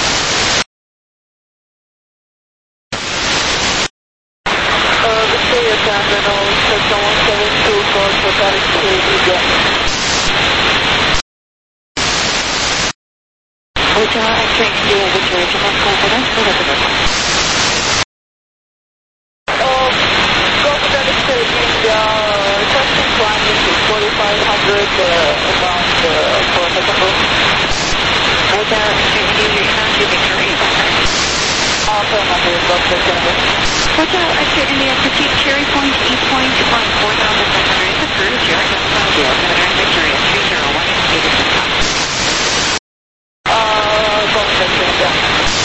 Uh, the Syria Sandra knows that someone seven two for Protatic State again. Hotel entering India Victoria to Moscow confidence for resident. Um, go Protatic State India, requesting climbing to forty-five hundred uh, about uh, for a second room. Hotel entering India Victoria. Alpha number is up to seven. Hotel Extra India Petite Cherry Point, East Point, flight four thousand five hundred is approved. Your Delta Deal, Senator Victoria three zero one eight. Uh, going to India.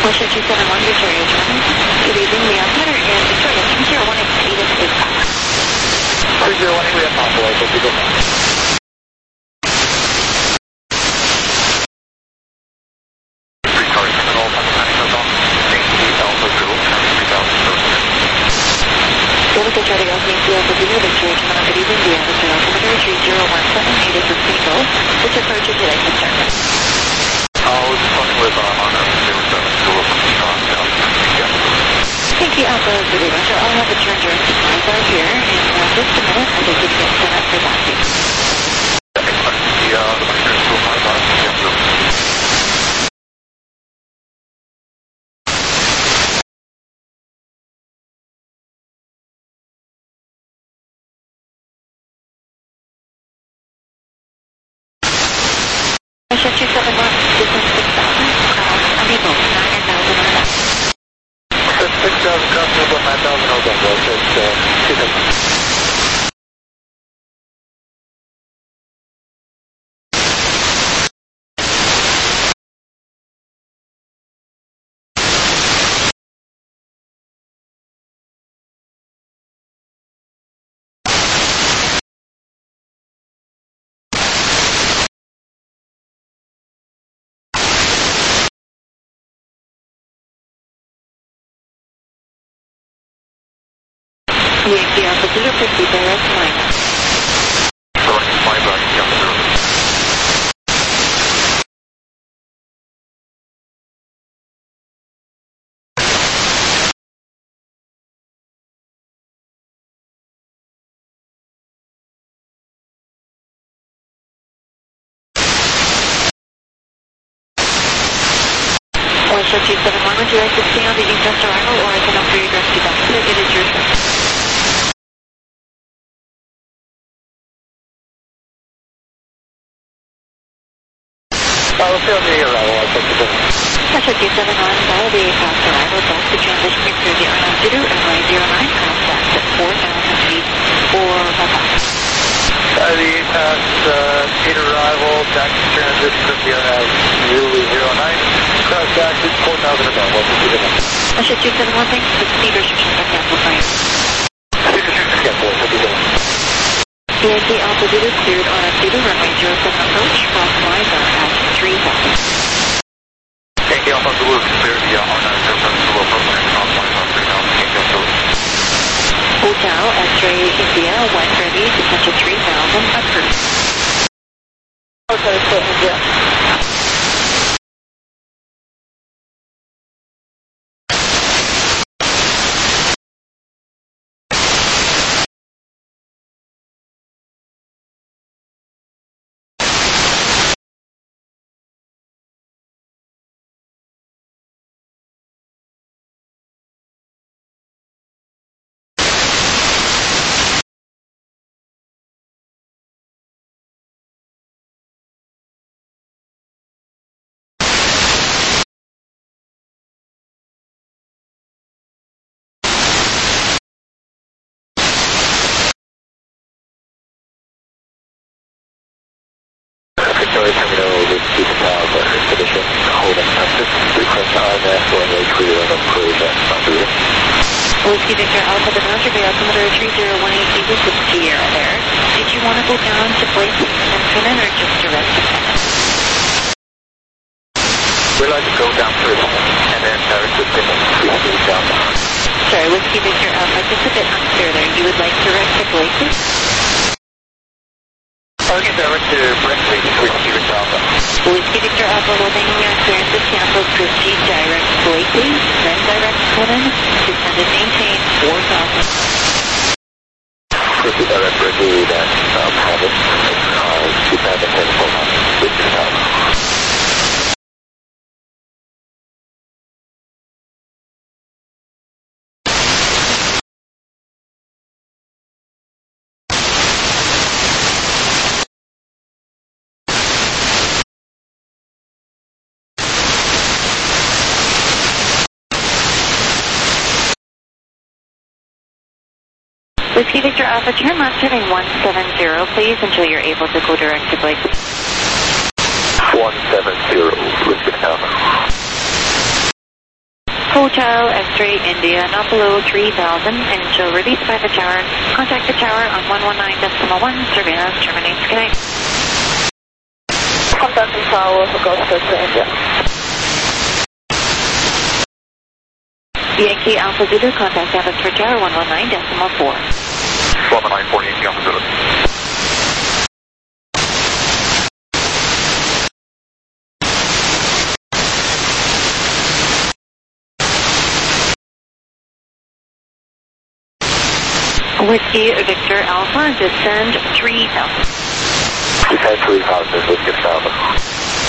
Western two seven one, Victoria German. Good evening, the altimeter is Victoria three zero one eight, speed is eight five. three zero one eight, we have possible, so we go back. Three cars terminal, Pennsylvania, Hotel. Thank you, Alpha Zulu, three thousand seven. Delta Charlie Alpha Alpha Zulu, Victoria German. Good evening, the altimeter three zero one seven eight is a single. Which approach would you like to start with? I was just talking with uh, Honda zero seven Zulu from Strong down. Thank you, Alpha Zulu. So I'll have a turn direct to five bar here in uh, just a minute. I'll just get set up for that. That makes sense. The, uh, the Micro School five bar, yeah, Zulu. Western two seven one, distance six thousand, cross unable, nine thousand on that. six thousand, cross Newborn, nine thousand, November, it's uh, two seven. Yankee Alpha Zulu, proceed direct line. Direct five bar, yeah, Zulu. Western two seven one, would you like to stay on the east-west arrival or I can offer you direct to back? It is your choice. Uh, let's stay on the arrival, I'll take the business. Western two seven one, follow the fast arrival, back to transition through the R nine Zulu, runway zero nine, cross back at four thousand feet, four five five. Uh, the A P A S, uh, gate arrival, back to transition from the R nine Zulu zero nine, cross back to four thousand above, what's the business? Western two seven one, thanks for the speed restrictions are canceled for you. Speed restrictions canceled, what's the business? Yankee Alpha Zulu cleared R nine Zulu, runway zero seven approach, cross wide bar at three thousand. Yankee Alpha Zulu, clear the uh, R nine zero seven Zulu approach and cross line on three thousand, Yankee Alpha Zulu. Hotel X-ray India, one ready, descent to three thousand, approved. Okay, so India. Victoria Terminal with Super Tower, expedition, holding access, request I M S, runway clear and approach at Honduras. Whiskey Victor Alpha, the Roger Bay altimeter three zero one eight, this is Sierra there. Did you want to go down to Blake and Finnan or just direct to Finnan? We'd like to go down first, and then direct to Finland, please move down. Sorry, Whiskey Victor Alpha, just a bit unclear there. You would like direct to Blake? Target direct to Brinkley, Whiskey Victor Alpha. Whiskey Victor Alpha, holding your clearance is canceled. Proceed direct Blakely, then direct Finnan, descend and maintain four thousand. Proceed direct Brinkley, then um, have it, uh, two thousand ten, four hundred, Whiskey Alpha. Whiskey Victor Alpha, turn left heading one seven zero, please, until you're able to go direct to Blake. one seven zero, Whiskey Alpha. Hotel X-ray India, not below three thousand, and shall release by the tower. Contact the tower on one one nine point one, surveillance terminates. Connect. Contact the tower for Gulf Coast to India. Yankee Alpha Zulu, contact Abbotsford Tower one one nine point four. one one nine four Yankee Alpha Zulu. Whiskey Victor Alpha, descend three thousand. Descend three thousand, Whiskey Victor Alpha.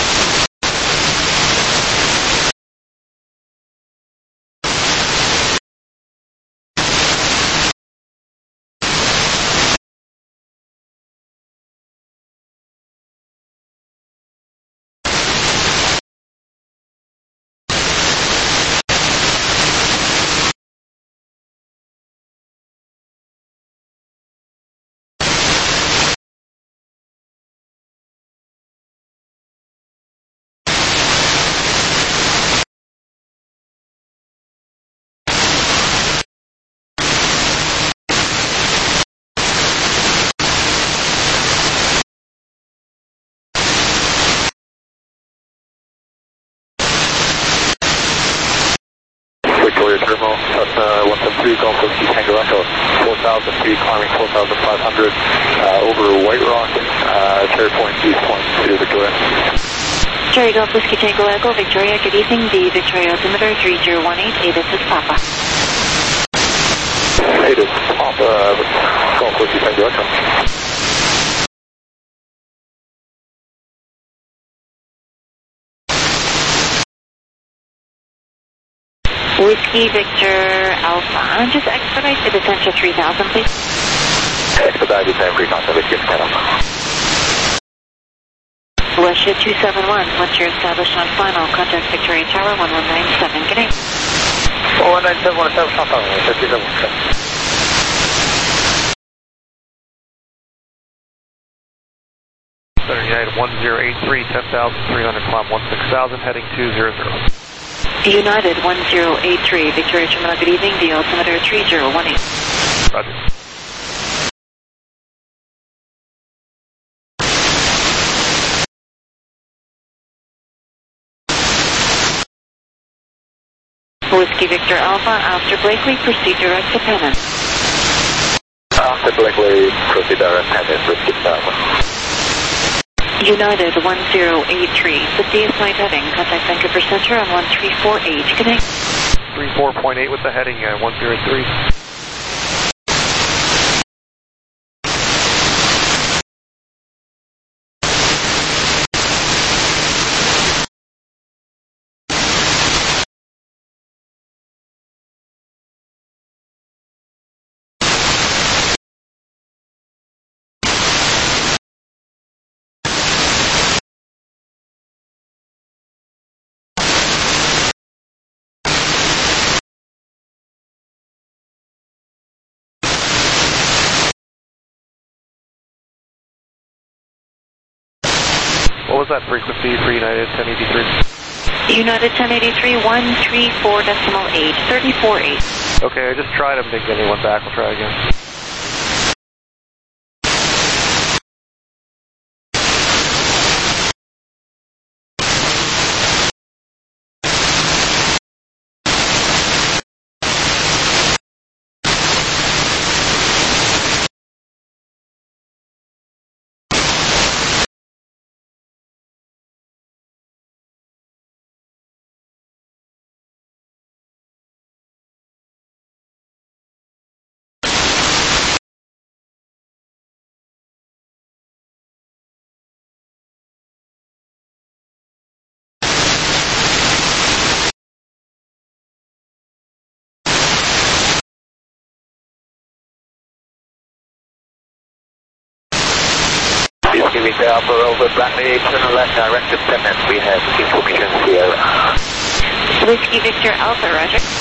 Victoria Terminal, uh, one seven three, Gulf Coast East Tango Echo, four thousand feet, climbing four thousand five hundred, uh, over White Rock, uh, Cherry Point, East Point to Victoria. Cherry Gulf Whiskey Tango Echo, Victoria, good evening, the Victoria altimeter three zero one eight, hey, this is Papa. Hey, this is Papa, Gulf Whiskey Tango Echo. Whiskey Victor Alpha, just expedite the descent to three thousand, please. Expedite descent three thousand, Whiskey Victor Alpha. Russia two seven one, once you're established on final, contact Victoria Tower one one nine seven, good night. one one nine seven one seven, Papa, fifty-seven. Center United one zero eight three, ten thousand three hundred, climb one six thousand, heading two zero zero. United one zero eight three, Victoria Terminal, good evening, the altimeter three zero one eight. Roger. Whiskey Victor Alpha, after Blakely, proceed direct to Penance. After Blakely, proceed direct to Penance, Whiskey Victor Alpha. United one zero eight three, fiftieth night heading, contact Vancouver Center on one three four eight, connect. three four point eight with the heading uh, one zero three. What was that frequency for United ten eighty-three? United ten eighty-three, one three four decimal eight, thirty-four eight. Okay, I just tried them, didn't get anyone back. We'll try again. Whiskey Victor Alpha over Bradley, turn left direct to Penance. We have information here. Whiskey Victor Alpha, roger.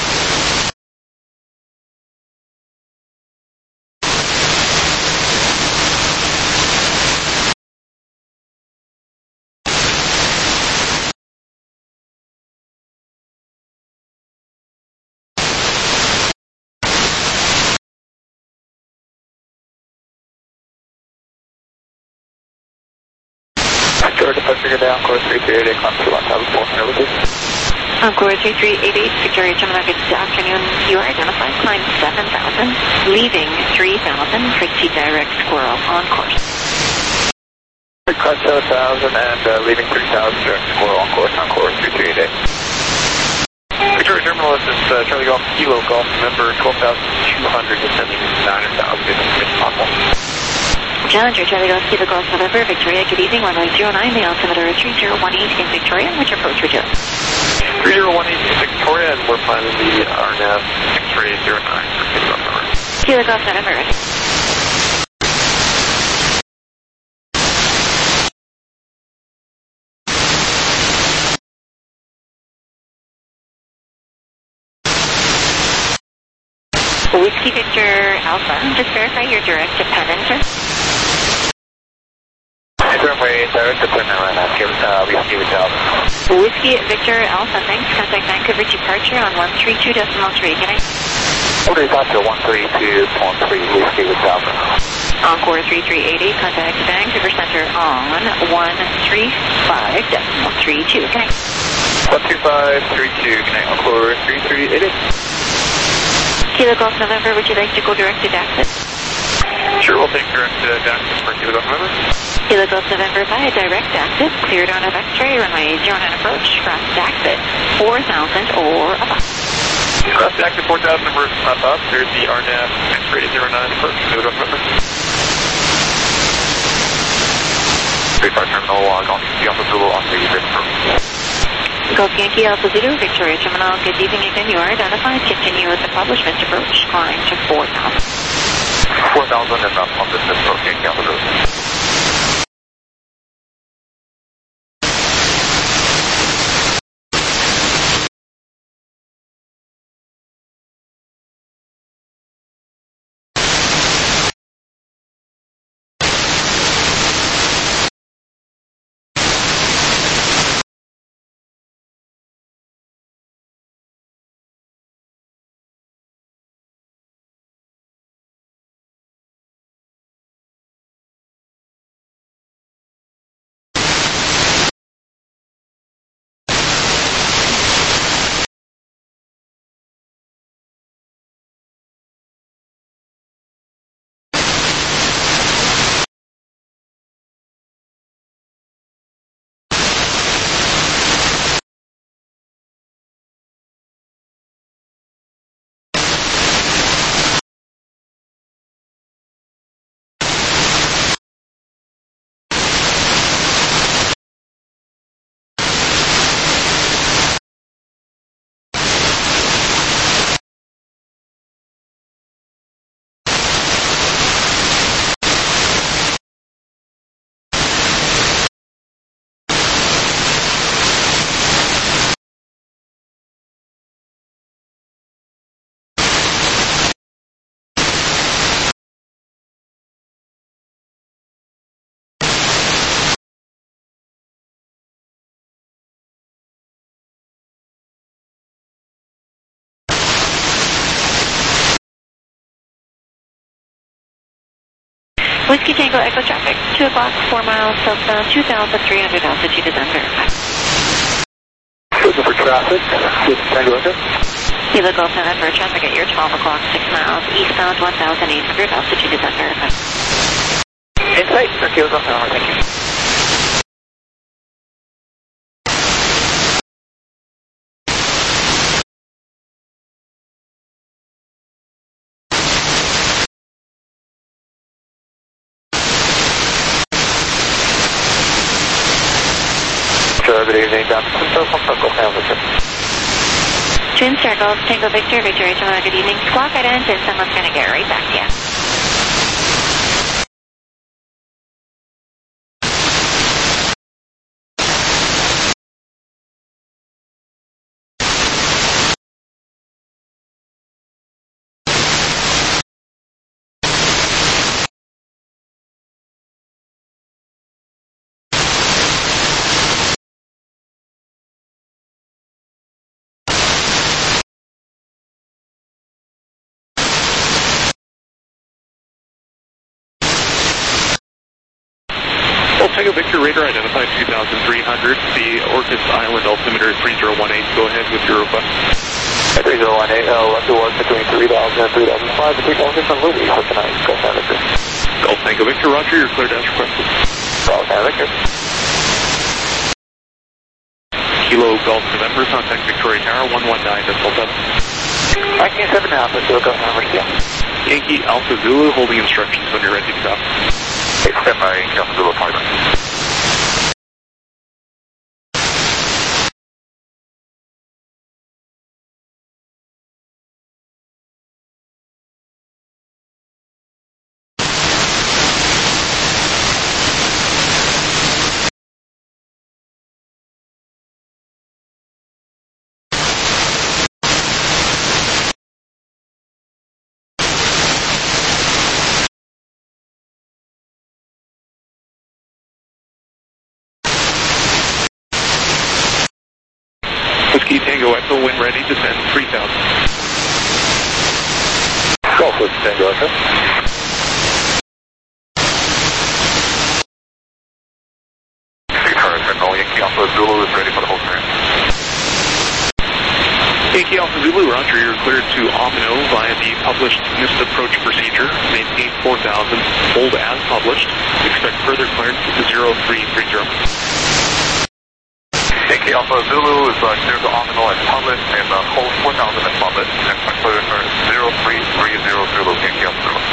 Sure, departure good day, Encore three three eight eight, climb to one thousand four hundred with you. Encore three three eight eight, Victoria Gemini, good afternoon. You are identified, climb seven thousand, leaving three thousand, proceed direct Squirrel on course. Climb seven thousand and uh, leaving three thousand, direct Squirrel on course, Encore three three eight eight. Victoria Terminal, this is uh, Charlie Golf Kilo Golf number twelve thousand two hundred, descending nine thousand, if possible. Challenger, Charlie Golf, Kilo Golf November, Victoria, good evening, runway zero nine, the altimeter three zero one eight in Victoria, which approach we're doing? three zero one eight Victoria, and we're planning the R N A V X-ray zero nine for Kilo Golf November. Kilo Golf November, ready. Whiskey Victor Alpha, just verify your direct dependent, sir. Runway direct dependent right now, give uh, Whiskey Victor Alpha. Whiskey Victor Alpha, thanks. Contact Vancouver departure on one three two decimal three. Good night. Okay, Doctor one three two point three, Whiskey Victor Alpha. Encore three three eight eight, contact Vancouver Center on one three five decimal three two. Good night. one two five three two, good night, Encore three three eight eight. Kilo Golf November, would you like to go direct to Daxit? Sure, we'll take direct uh, Daxit for Kilo Golf November. Kilo Golf November via direct Daxit, cleared on of X-ray, runway zero nine approach, cross Daxit, four thousand or above. Cross Daxit four thousand, number above, cleared the R N A V X-ray zero nine approach, Kilo Golf November. Three Park Terminal, uh, Golf Alpha Zulu on the bridge approach. Golf Yankee Alpha Zulu, Victoria Terminal, good evening again, you are identified, continue with the publishment approach, climb to four thousand. four thousand and up on this approach, Yankee Alpha Zulu. Whiskey Tango Echo traffic, two o'clock, four miles southbound, two thousand three hundred altitude is unverified. Looking for traffic, with Tango Echo. Kilo Golf November, traffic at your twelve o'clock, six miles, eastbound, one thousand eight hundred, altitude is unverified. Insight for Kilo Golf November, thank you. Good evening, Doctor Pinto from Circle Family. Twin Star Golf, Tango Victor, Victoria Terminal, good evening. Squawk ident, and someone's going to get right back to you. Tango Victor, radar identified two thousand three hundred, the Orcas Island altimeter three zero one eight. Go ahead with your request. three zero one eight, uh, left to was between three thousand and three thousand five, between Orcas and Louis, for tonight, Golf Tango Victor. Golf Tango Victor, roger, you're cleared as requested. Golf Tango Victor. Kilo Golf November, contact Victoria Tower, one one nine decimal seven. nineteen seven Alpha, Zulu, Golf Number C. Yankee Alpha Zulu, holding instructions when you're ready to go. Extend my Yankee Alpha Zulu appointment. Whiskey Tango Echo, when ready, descend three thousand. Golf Whiskey Tango Echo. Victoria Signal, Yankee Alpha Zulu is ready for the whole train. Yankee Alpha Zulu, roger, you're cleared to Omino via the published missed approach procedure. Maintain four thousand, hold as published. Expect further clearance to zero three three zero. Yankee Alpha Zulu is uh, clear to Omino as published and uh, hold four thousand as published. And my clear turn zero three three zero Zulu, Yankee Alpha Zulu.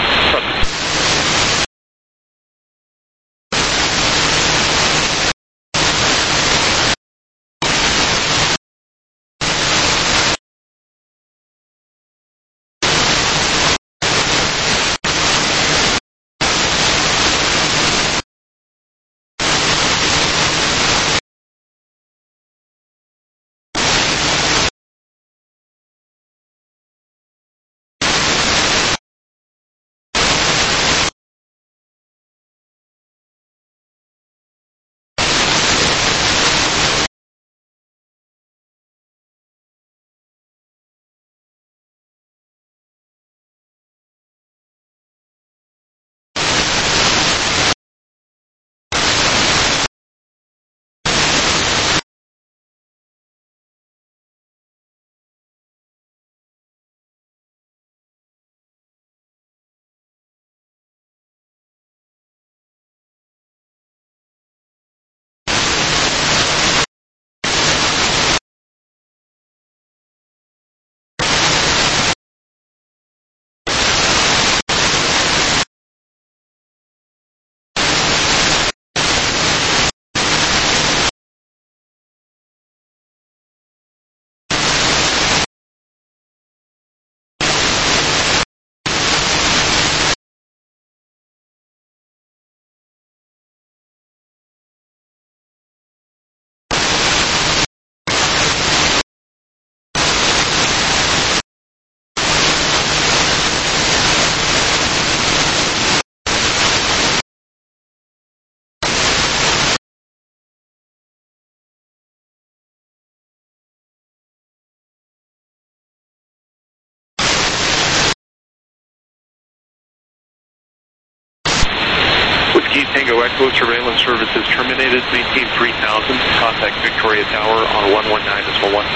Whiskey Tango Echo, surveillance services terminated. Maintain three thousand. Contact Victoria Tower on one one nine decimal one.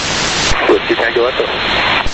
Whiskey Tango Echo.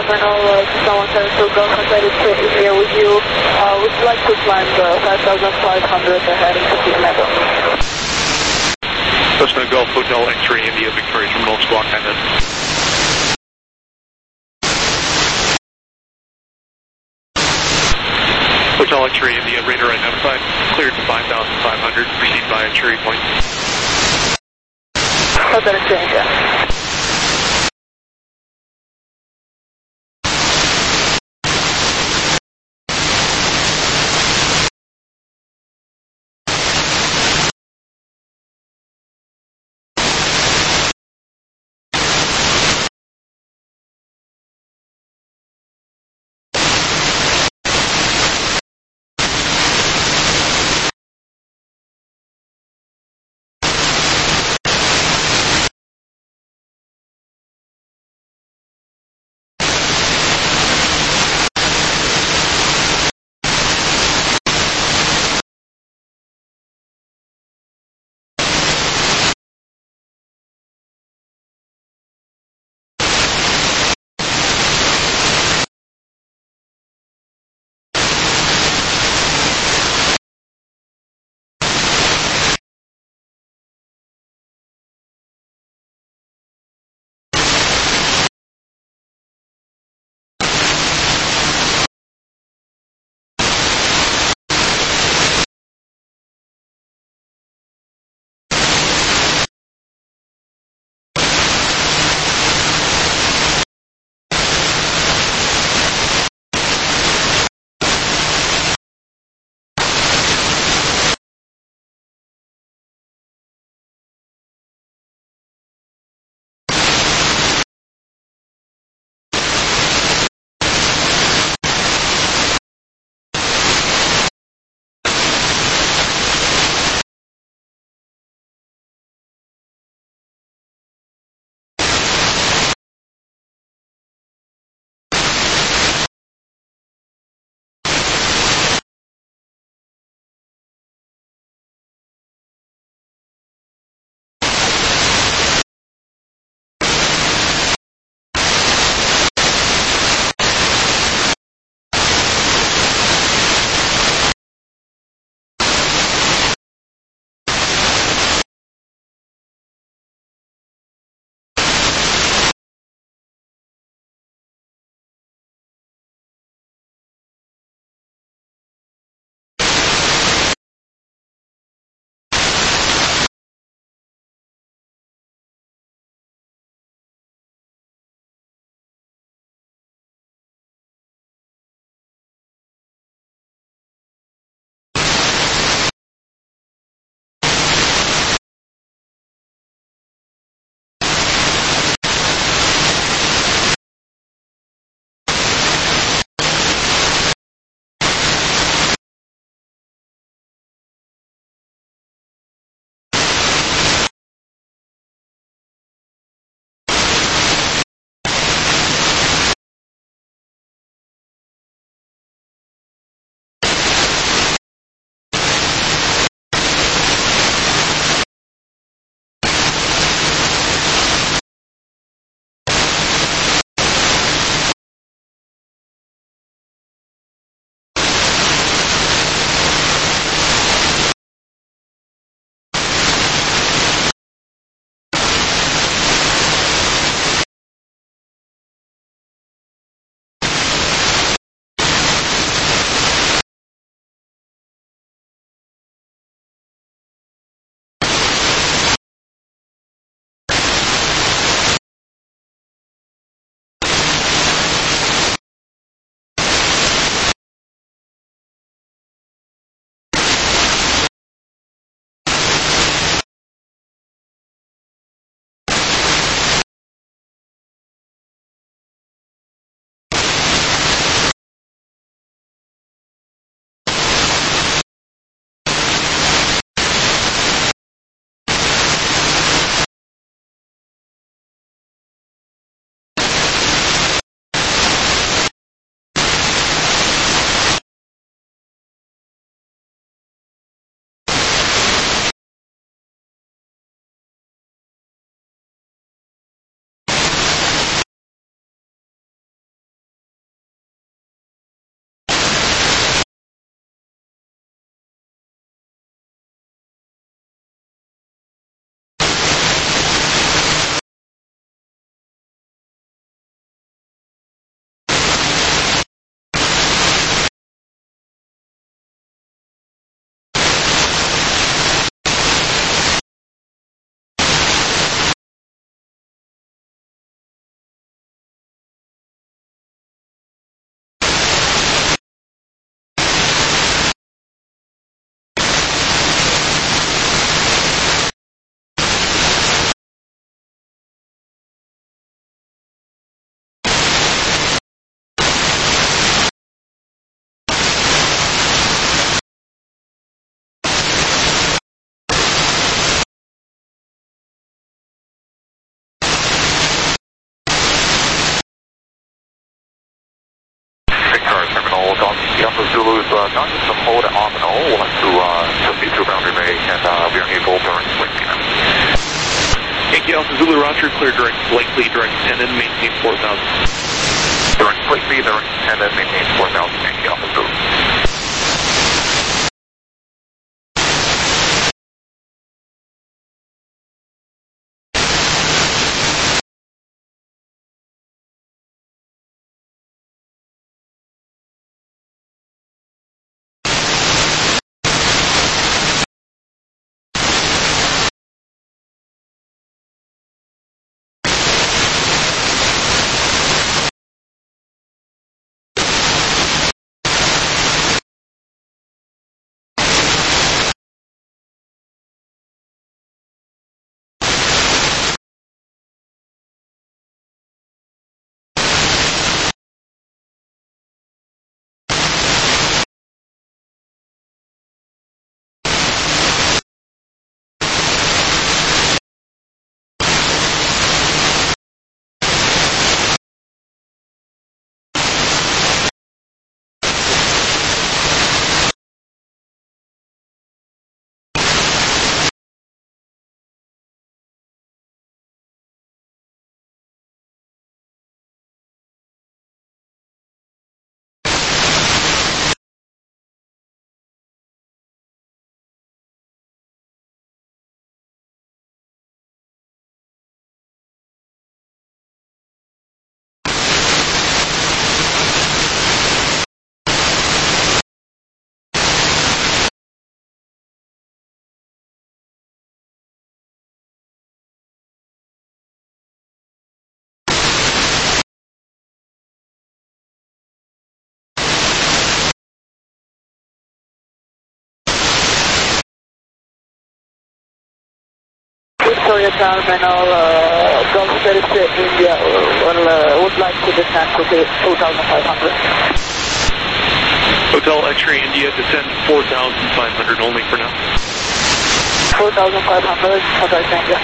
Terminal, uh, someone says to go contact is here with you. Uh, would you like to climb the five thousand five hundred heading to Peter Meadow? Cessna Golf Hotel X-Ray India Victoria Terminal Squawk Nine. Hotel X-Ray India radar identified, cleared to five thousand five hundred, proceed via Cherry Point. Hotel X-Ray India. Alpha Zulu is uh, not just some hold at Omino, we'll have to uh, proceed to Boundary Bay, and uh, we are near Gold Burn, Swing Phoenix. Yankee Alpha Zulu, Roger, clear direct, likely direct descendant, maintain four thousand. Direct Blakely, direct descendant, maintain four thousand, Yankee Alpha Zulu. Victoria Terminal, uh, Gulf Service India, will, uh, would like to descend to two thousand five hundred. Hotel X-Ray India, descend four thousand five hundred only for now. four thousand five hundred, Hotel India.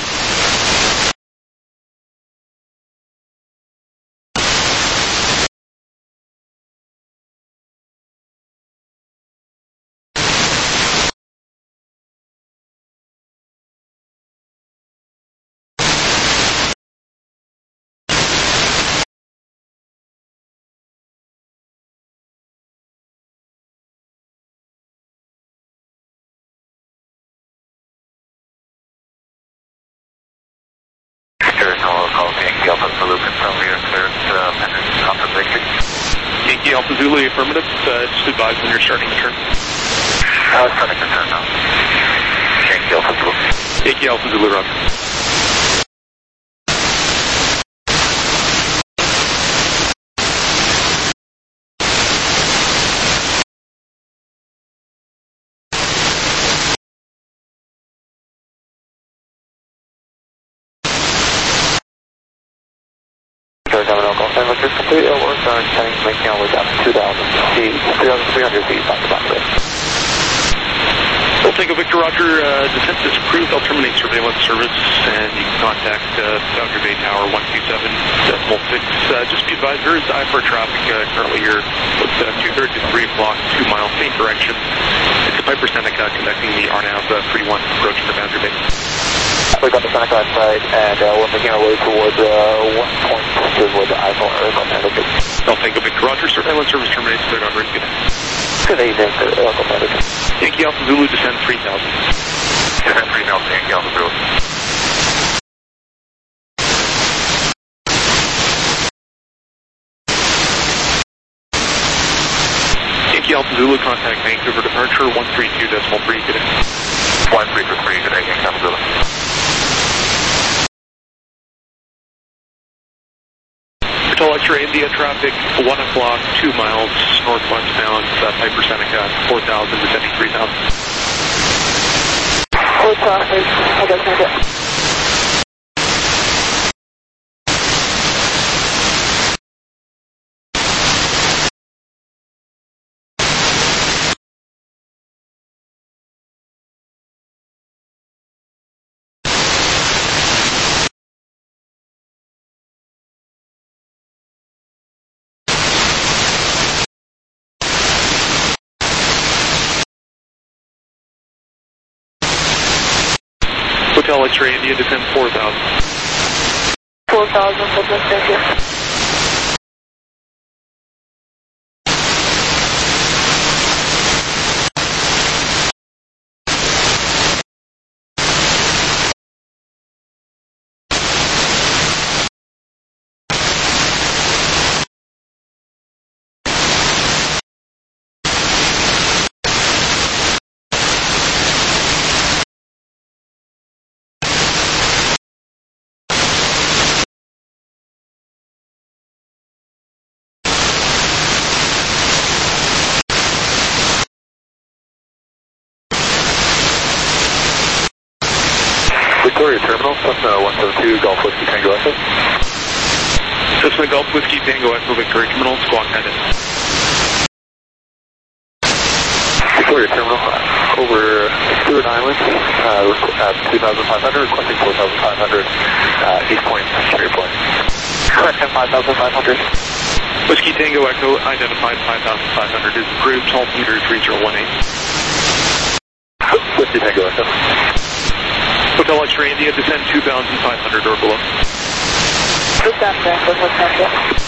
Yankee Alpha Zulu, confirm we are cleared uh, pending Alpha Blakely. Yankee Alpha Zulu, affirmative. Uh, just advise when you're starting the turn. Uh, starting the turn now. Yankee Alpha Zulu. Yankee Alpha Zulu, Roger. Terminal Golf Seven, just complete airwork, our intending to make our way down to two thousand feet, two thousand three hundred feet back to Boundary. We'll take a Victor Roger, uh, descent is approved, I'll terminate surveillance service, and you can contact uh, Boundary Bay Tower one two seven decimal six. Uh, just be advised, there is I F R traffic uh, currently here, with uh, two-thirds to three block, two miles, same direction. It's a Piper Seneca connecting the Arnav uh, three one approach to Boundary Bay. We got the Seneca side, and uh, we're making our way towards uh, one point towards the iPhone Aircraft Manager. I'll take a Victor Roger, surveillance service terminates, cleared on risk. Good evening, Aircraft Manager. Yankee Alpha Zulu, descend three thousand. Descend three thousand, Yankee Alpha Zulu. Yankee Alpha Zulu, contact Vancouver departure one three two decimal three, good day. one three two three, good day, Yankee Alpha Zulu. Hotel X-Ray India traffic, one o'clock, two miles, northwest bound, uh, Piper Seneca, four thousand, descending three thousand. four traffic, Hotel India. Hotel X-ray India, descend four thousand. four thousand, thank you. Victoria Terminal, Cessna one seven two, Golf Whiskey Tango Echo. Cessna Golf Whiskey Tango Echo, Victoria Terminal, squawk headed. Victoria Terminal, over Stewart Island, uh, at two thousand five hundred, requesting four thousand five hundred, uh, East Point, Cherry Point. Correction, five thousand five hundred. Whiskey Tango Echo, identified five thousand five hundred is approved, altimeter three zero one eight. Whiskey Tango Echo. Hotel X-ray India, descend two thousand five hundred or below. Good time, Brentwood, thank you.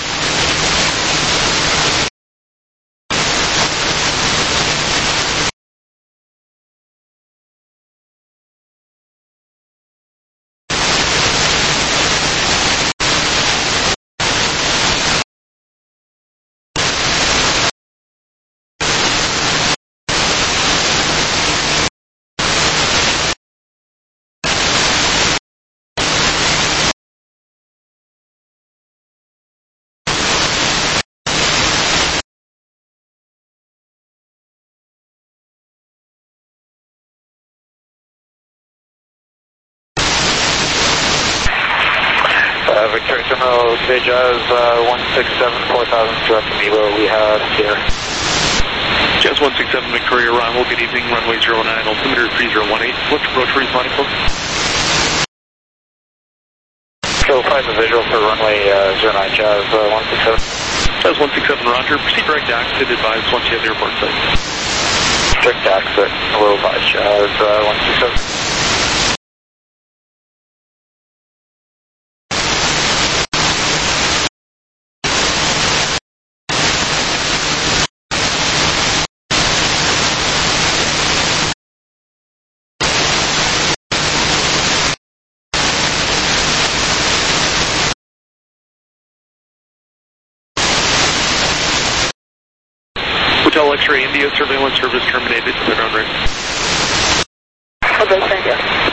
Uh, Victoria Terminal, Bay Jazz uh, one six seven, four thousand, direct to Milo, we have here. Jazz one six seven, Victoria arrival, good evening, runway zero nine, altimeter three zero one eight. What's approach responding for? So, find the visual for runway uh, zero nine, Jazz uh, one six seven. Jazz one six seven, roger. Proceed direct to exit, advise once you have the airport site. Direct to exit, will advise Jazz uh, one six seven. Hotel X-ray India, surveillance service terminated, clear on right. Okay, thank you.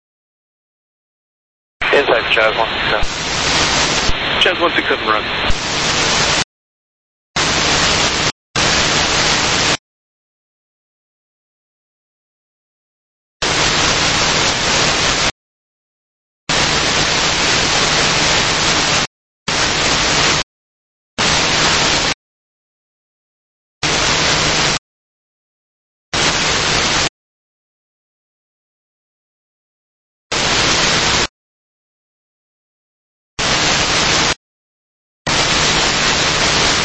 Inside Jazz one six seven. Jazz one six seven, run.